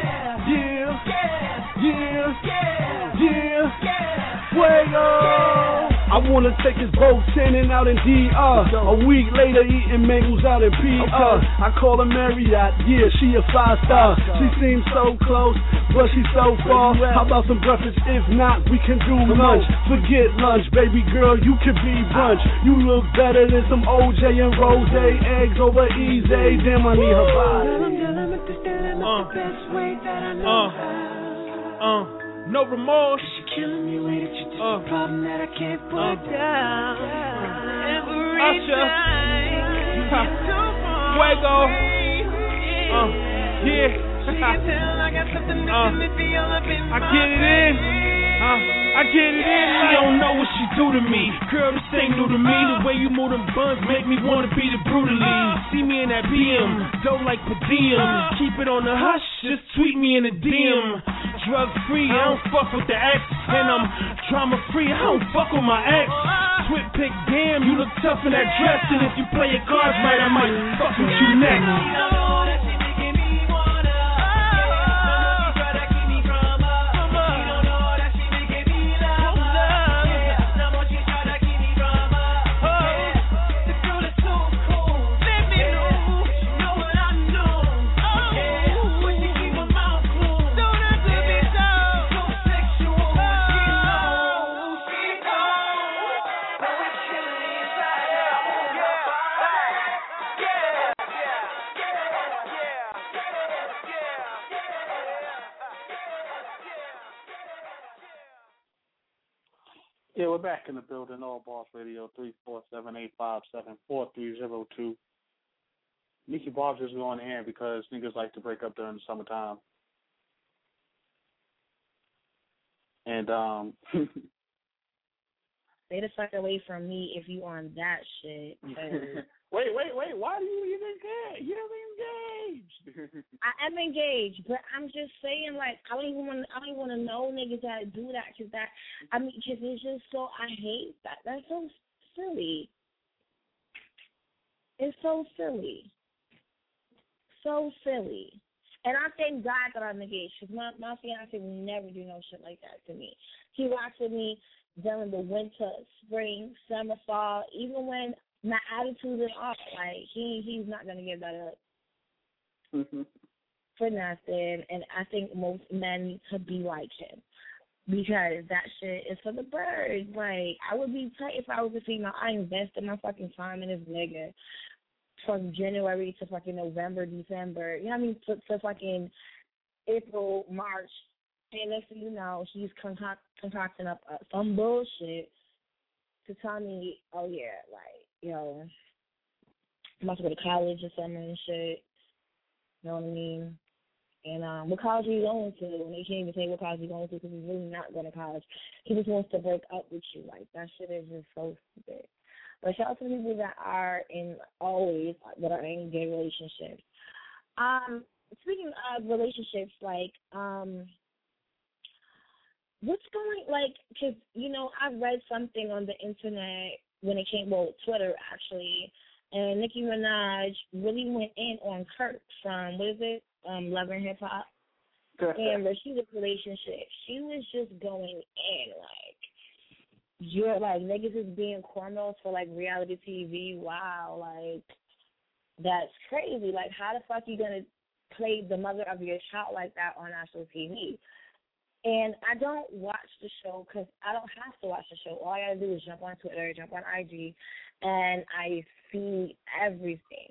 yeah, yeah, yeah, yeah, yeah. Fuego. I wanna take his boat sailing out in D R. A week later eating mangoes out in P R. I call her Marriott, yeah, she a five star. She seems so close, but she's so far. How about some breakfast? If not, we can do lunch. Forget lunch, baby girl, you can be brunch. You look better than some O J and Rose. Eggs over easy, damn I need her body. Uh, uh, uh, no remorse. Killing me with it, you're just uh, a problem that I can't put uh, down. Every Usher. time Fuego. Uh, yeah. I got something uh, me feel up in I get it in. Uh, I get it in. She don't know what she do to me. Girl, this ain't new to me. The way you move them buns make me wanna beat it brutally. See me in that B M, dope like per diem. Keep it on the hush, just tweet me in the D M. Drug free, I don't fuck with the ex. And I'm drama free, I don't fuck with my ex. Twit pick, damn, you look tough in that dress. And if you play your cards right, I might fuck with you next. Yeah, we're back in the building. All Boss Radio, three four seven, eight five seven, four three zero two. Nikki Bob's just going in because niggas like to break up during the summertime. And, um... stay the fuck away from me if you on that shit. wait, wait, wait. Why do you even engage? You're engaged. I am engaged, but I'm just saying, like, I don't even want. I don't even want to know niggas that do that, cause that. I mean, cause it's just so. I hate that. That's so silly. It's so silly. So silly. And I thank God that I'm engaged, cause my my fiance will never do no shit like that to me. He rocks with me during the winter, spring, summer, fall, even when my attitude is off. Like he he's not gonna give that up. Mm-hmm. For nothing, and I think most men need to be like him because that shit is for the birds. Like, I would be tight if I was a female. I invested my fucking time in this nigga from January to fucking November, December. You know what I mean? To, to fucking April, March, and next thing you know, he's concoct- concocting up uh, some bullshit to tell me, oh yeah, like, you know, I'm about to go to college or something and shit. You know what I mean? And um, what college are you going to? And they can't even say what college you're going to because he's really not going to college. He just wants to break up with you. Like, that shit is just so stupid. But shout out to the people that are in, always, that are in gay relationships. Um, speaking of relationships, like, um, what's going, like, because, you know, I read something on the internet when it came, well, Twitter, actually, and Nicki Minaj really went in on Kirk from, what is it, um, Love and Hip Hop, and Rashida's relationship. She was just going in, like, you're, like, niggas is being cornrows for, like, reality T V. Wow, like, that's crazy. Like, how the fuck you going to play the mother of your child like that on national T V? And I don't watch the show because I don't have to watch the show. All I got to do is jump on Twitter, jump on I G, and I see everything.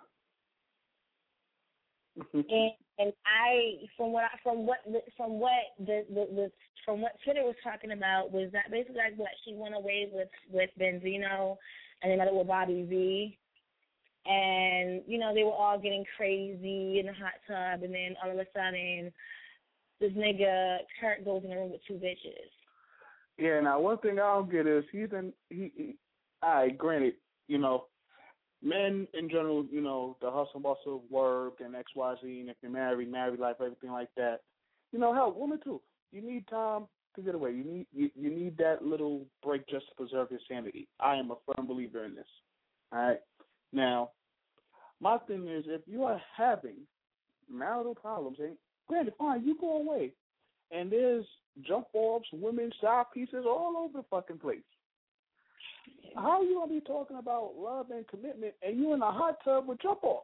and and I from what I, from what from what the, the, the from what Twitter was talking about was that basically like what she went away with with Benzino and another with Bobby V, and you know they were all getting crazy in the hot tub, and then all of a sudden this nigga Kurt goes in the room with two bitches. Yeah, now one thing I don't get is he's in he, he all right, granted, you know, men in general, you know, the hustle and bustle of work and X Y Z, and if you're married, married life, everything like that. You know, hell, women too. You need time to get away. You need you, you need that little break just to preserve your sanity. I am a firm believer in this. All right. Now, my thing is, if you are having marital problems, and granted, fine, you go away, and there's jump offs, women, side pieces all over the fucking place. How are you gonna be talking about love and commitment, and you in a hot tub with jump offs?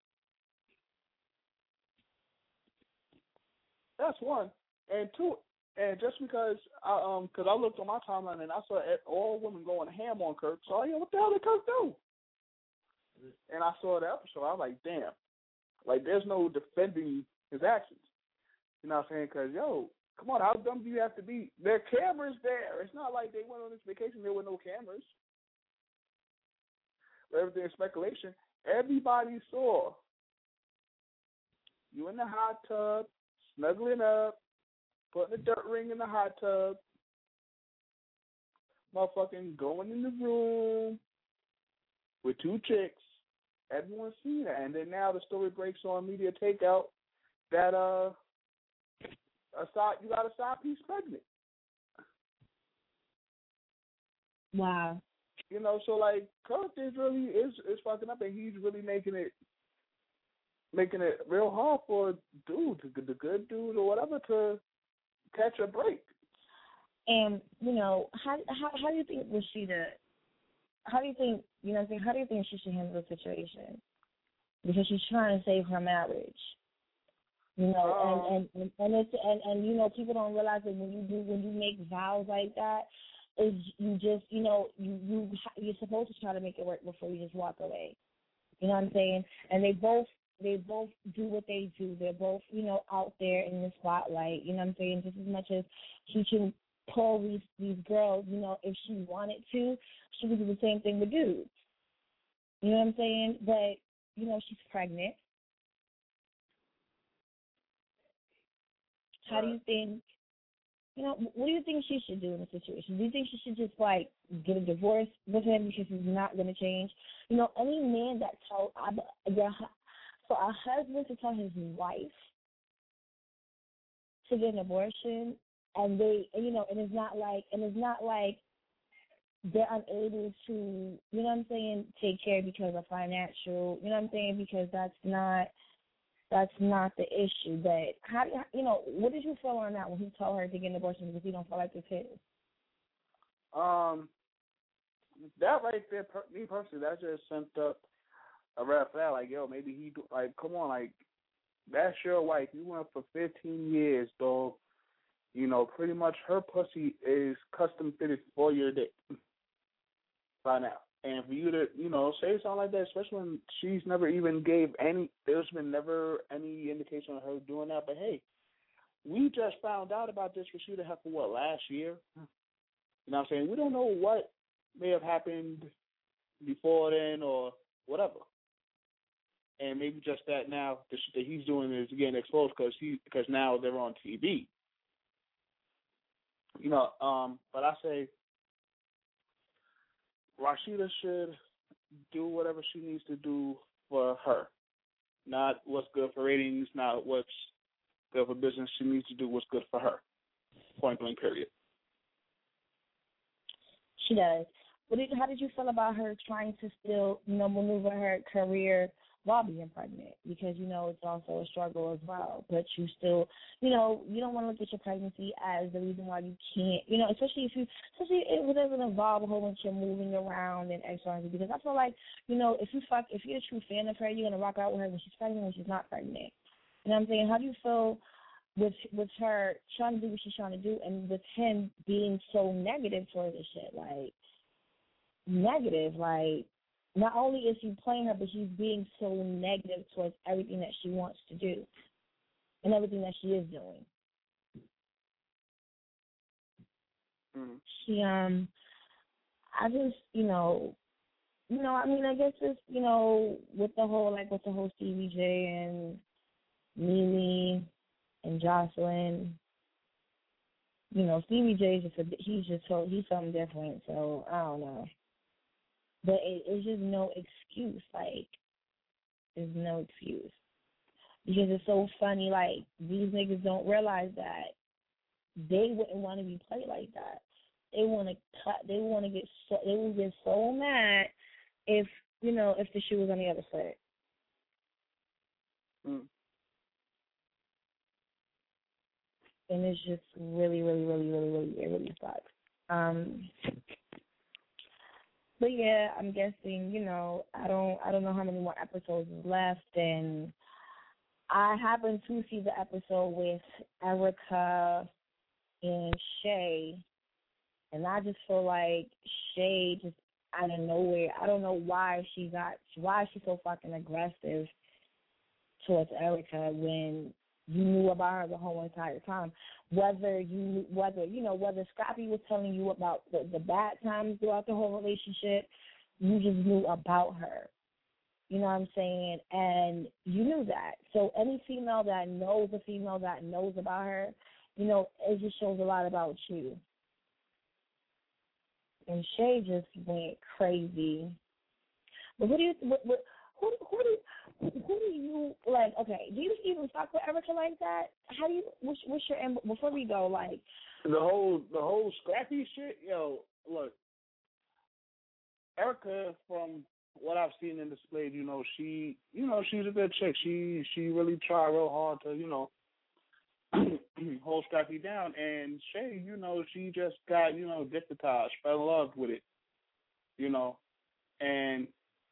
That's one, and two, and just because I um, because I looked on my timeline and I saw all women going ham on Kirk, so I, you know, what the hell did Kirk do? And I saw the episode, I was like, damn, like there's no defending his actions. You know what I'm saying? Because yo, come on, how dumb do you have to be? There are cameras there. It's not like they went on this vacation there were no cameras. Everything is speculation. Everybody saw you in the hot tub, snuggling up, putting a dirt ring in the hot tub, motherfucking going in the room with two chicks. Everyone's seen that. And then now the story breaks on Media Takeout that uh a side you got a side piece pregnant. Wow. You know, so like Kirk is really is is fucking up, and he's really making it making it real hard for dude, the good dude or whatever, to catch a break. And you know, how how how do you think Rashida? How do you think you know? What I'm saying, how do you think she should handle the situation? Because she's trying to save her marriage. You know, um, and, and, and it's and, and you know, people don't realize that when you do when you make vows like that, is you just you know you you you're supposed to try to make it work before you just walk away. You know what I'm saying? And they both they both do what they do. They're both you know out there in the spotlight. You know what I'm saying? Just as much as she can pull these these girls, you know, if she wanted to, she would do the same thing with dudes. You know what I'm saying? But you know, she's pregnant. How do you think, you know, what do you think she should do in this situation? Do you think she should just, like, get a divorce with him because he's not going to change? You know, any man that tells, for a husband to tell his wife to get an abortion, and they, you know, and it's not like, and it's not like they're unable to, you know what I'm saying, take care because of financial, you know what I'm saying, because that's not, That's not the issue. But how, you know, what did you feel on that when he told her to get an abortion because he don't feel like it's his? Um, that right there, per, me personally, that just sent up a red flag. Like, yo, maybe he, like, come on, like, that's your wife. You went for fifteen years, dog. You know, pretty much her pussy is custom fitted for your dick by now. And for you to, you know, say something like that, especially when she's never even gave any, there's been never any indication of her doing that. But, hey, we just found out about this Rashida Heifer, what, last year? You know what I'm saying? We don't know what may have happened before then or whatever. And maybe just that now the shit that he's doing is getting exposed because he because now they're on T V. You know, um, but I say Rashida should do whatever she needs to do for her. Not what's good for ratings, not what's good for business. She needs to do what's good for her. Point blank, period. She does. What did, how did you feel about her trying to still, you know, maneuver her career while being pregnant? Because, you know, it's also a struggle as well. But you still, you know, you don't want to look at your pregnancy as the reason why you can't, you know, especially if you, especially if it doesn't involve a whole bunch of moving around and X, Y, and Z. Because I feel like, you know, if you fuck, if you're a true fan of her, you're going to rock out with her when she's pregnant, when she's not pregnant. You know what I'm saying? How do you feel with with her trying to do what she's trying to do and with him being so negative towards this shit? Like, negative, like, not only is he playing her, but he's being so negative towards everything that she wants to do and everything that she is doing. Mm. She, um, I just, you know, you know, I mean, I guess it's, you know, with the whole, like, with the whole Stevie J and Mimi and Jocelyn, you know, Stevie J is just, a, he's just so, he's something different, so I don't know. But it, it's just no excuse. Like, there's no excuse. Because it's so funny, like, these niggas don't realize that they wouldn't want to be played like that. They want to cut, they want to get so, they would get so mad if, you know, if the shoe was on the other foot. Mm. And it's just really, really, really, really, really, it really sucks. Um, But yeah, I'm guessing, you know, I don't I don't know how many more episodes is left, and I happened to see the episode with Erica and Shay, and I just feel like Shay just out of nowhere, I don't know why she got why she's so fucking aggressive towards Erica when you knew about her the whole entire time. Whether you, whether you know, whether Scrappy was telling you about the, the bad times throughout the whole relationship, you just knew about her. You know what I'm saying? And you knew that. So any female that knows a female that knows about her, you know, it just shows a lot about you. And Shay just went crazy. But who do you, what, what, who, who do, who do you like? Okay, do you even fuck with Erica like that? How do you? What's, what's your before we go? Like the whole the whole Scrappy shit. Yo, look, Erica, from what I've seen in display, you know, she, you know, she's a good chick. She she really tried real hard to, you know, hold Scrappy down. And Shay, you know, she just got, you know, dippetized, fell in love with it, you know, and.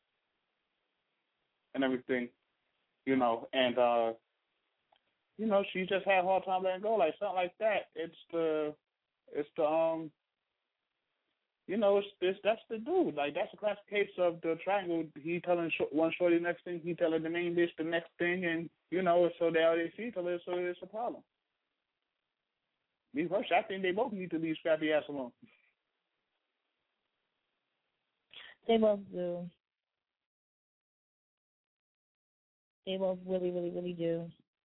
and everything, you know, and, uh, you know, she just had a hard time letting go, like, something like that. It's the, it's the, um, you know, it's, it's that's the dude. Like, that's a classic case of the triangle. He telling sh- one shorty the next thing, he telling the main bitch the next thing, and, you know, so they all they see each other, so it's a problem. Me personally, I think they both need to leave Scrappy ass alone. They both do. They both really, really, really do.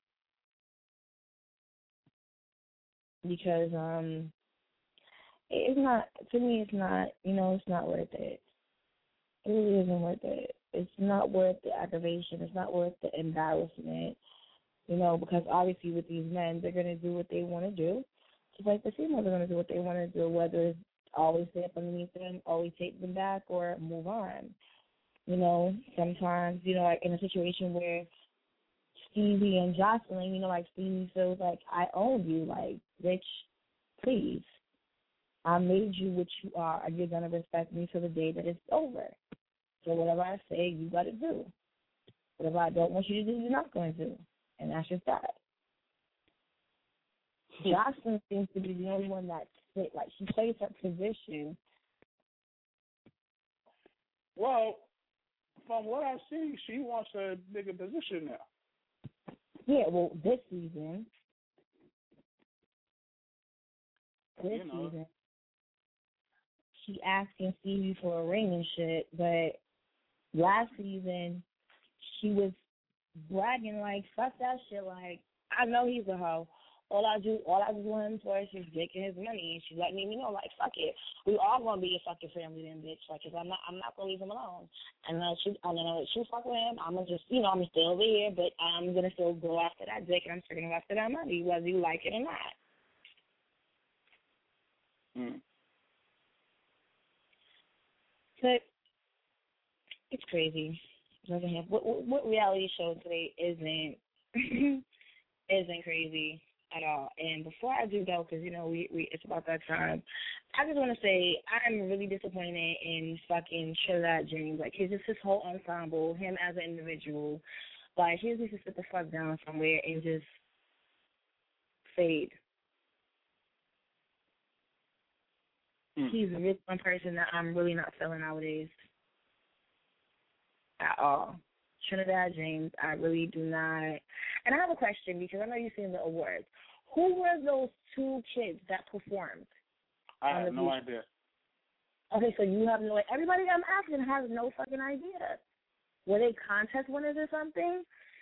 Because um, it's not, to me, it's not, you know, it's not worth it. It really isn't worth it. It's not worth the aggravation. It's not worth the embarrassment, you know, because obviously with these men, they're going to do what they want to do. Just like the females are going to do what they want to do, whether it's always stay up underneath them, always take them back, or move on. You know, sometimes, you know, like in a situation where Stevie and Jocelyn, you know, like Stevie feels like, I own you, like, bitch, please. I made you what you are, and you're going to respect me till the day that it's over. So whatever I say, you got to do. Whatever I don't want you to do, you're not going to do. And that's just that. Jocelyn seems to be the only one that's fit. Like, she plays her position. Well, from what I see, she wants a bigger position now. Yeah, well, this season. this you know. season, she asking Stevie for a ring and shit, but last season she was bragging like, fuck that shit, like, I know he's a hoe. All I do, all I just want him for is his dick and his money, and she let me know, like, fuck it, we all gonna be a fucking family then, bitch. Like, cause I'm not, I'm not gonna leave him alone. And then she, I know that she fuck with him. I'm gonna just, you know, I'm still over here, but I'm gonna still go after that dick, and I'm still gonna go after that money, whether you like it or not. Mm. But it's crazy. Doesn't have what, what, what reality show today isn't isn't crazy at all. And before I do go, because you know we, we it's about that time, I just want to say I'm really disappointed in fucking Trinidad James. Like his just his whole ensemble, him as an individual. Like he needs to sit the fuck down somewhere and just fade. Mm. He's really one person that I'm really not feeling nowadays at all. Trinidad James, I really do not. And I have a question because I know you've seen the awards. Who were those two kids that performed? I have no idea. Okay, so you have no. Everybody I'm asking has no fucking idea. Were they contest winners or something?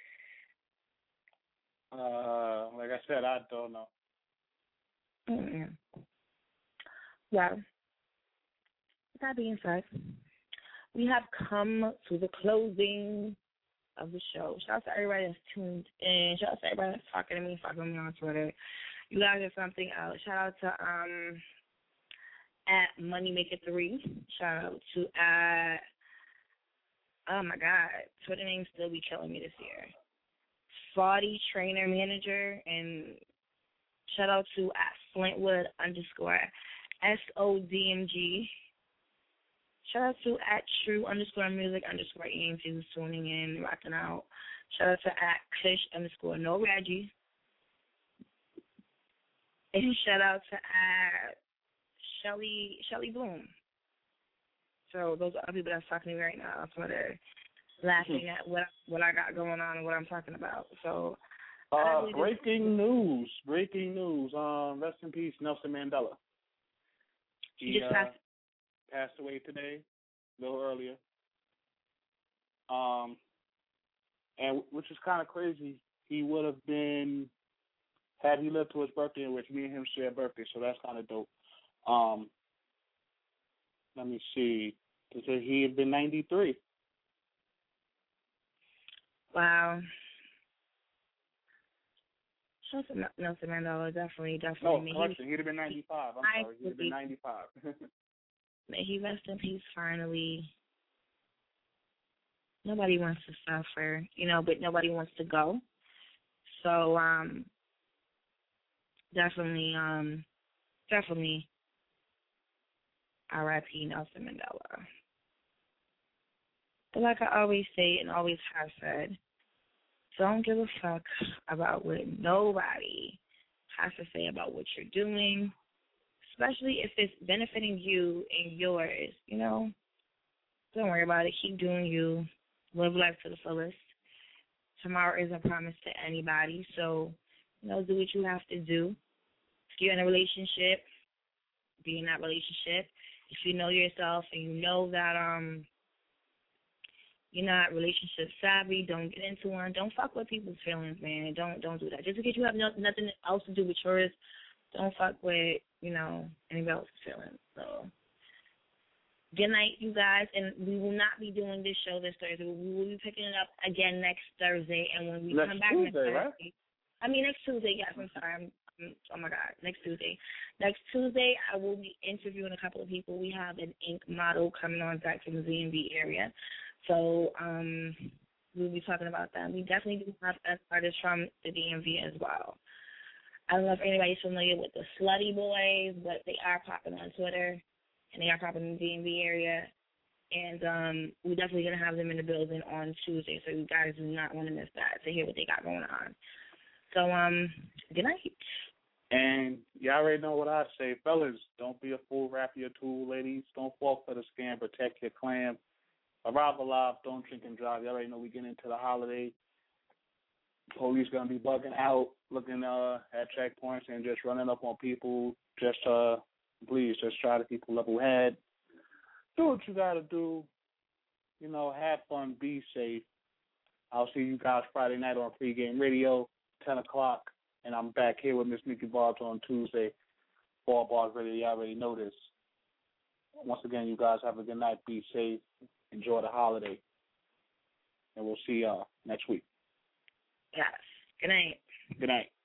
Uh, like I said, I don't know. Mm-mm. Well, with that being said, we have come to the closing of the show. Shout out to everybody that's tuned in. Shout out to everybody that's talking to me, fucking me on Twitter. You guys are something else. Shout out to um at Moneymaker three. Shout out to at oh my God, Twitter names still be killing me this year. Spotty Trainer Manager, and shout out to at Flintwood underscore S O D M G. Shout out to at True underscore Music underscore E M T who's tuning in, rocking out. Shout out to at Kush underscore No Reggie. And shout out to at Shelly Shelly Bloom. So those are people that's talking to me right now on Twitter, laughing at what what I got going on and what I'm talking about. So uh, breaking news, breaking news. Um, rest in peace, Nelson Mandela. He, he just uh, passed. passed away today, a little earlier. Um, and which is kind of crazy. He would have been, had he lived to his birthday, in which me and him share a birthday, so that's kind of dope. Um, let me see. He had been ninety-three. Wow. Nelson Mandela, definitely, definitely. No, correction. He'd have been ninety-five. I'm sorry. He'd have been ninety-five. May he rest in peace finally. Nobody wants to suffer, you know, but nobody wants to go. So, um, definitely, um, definitely R I P Nelson Mandela. But like I always say and always have said, don't give a fuck about what nobody has to say about what you're doing, especially if it's benefiting you and yours, you know. Don't worry about it. Keep doing you. Live life to the fullest. Tomorrow isn't promised to anybody, so, you know, do what you have to do. If you're in a relationship, be in that relationship. If you know yourself and you know that um you're not relationship savvy, don't get into one. Don't fuck with people's feelings, man. Don't don't do that. Just because you have no, nothing else to do with yours, don't fuck with, you know, anybody else's feelings. So, good night, you guys. And we will not be doing this show this Thursday. We will be picking it up again next Thursday. And when we next come back Tuesday, next Thursday, right? I mean next Tuesday. Yes, I'm sorry. I'm, I'm, oh my God, next Tuesday. Next Tuesday, I will be interviewing a couple of people. We have an ink model coming on back from the D M V area. So um, we'll be talking about that. We definitely do have artists from the D M V as well. I don't know if anybody's familiar with the Slutty Boys, but they are popping on Twitter, and they are popping in the D M V area. And um, we're definitely going to have them in the building on Tuesday, so you guys do not want to miss that to hear what they got going on. So um, good night. And you already know what I say. Fellas, don't be a fool, wrap your tool. Ladies, don't fall for the scam. Protect your clam. Arrive alive, don't drink and drive. You already know we get into the holiday Police gonna be bugging out, looking uh, at checkpoints and just running up on people. Just uh, please, just try to keep a level head. Do what you gotta do. You know, have fun, be safe. I'll see you guys Friday night on Pregame Radio, ten o'clock, and I'm back here with Miss Nikki Barbs on Tuesday. Ball Bars Radio, you already know this. Once again, you guys have a good night. Be safe. Enjoy the holiday. And we'll see y'all next week. Yes. Good night. Good night.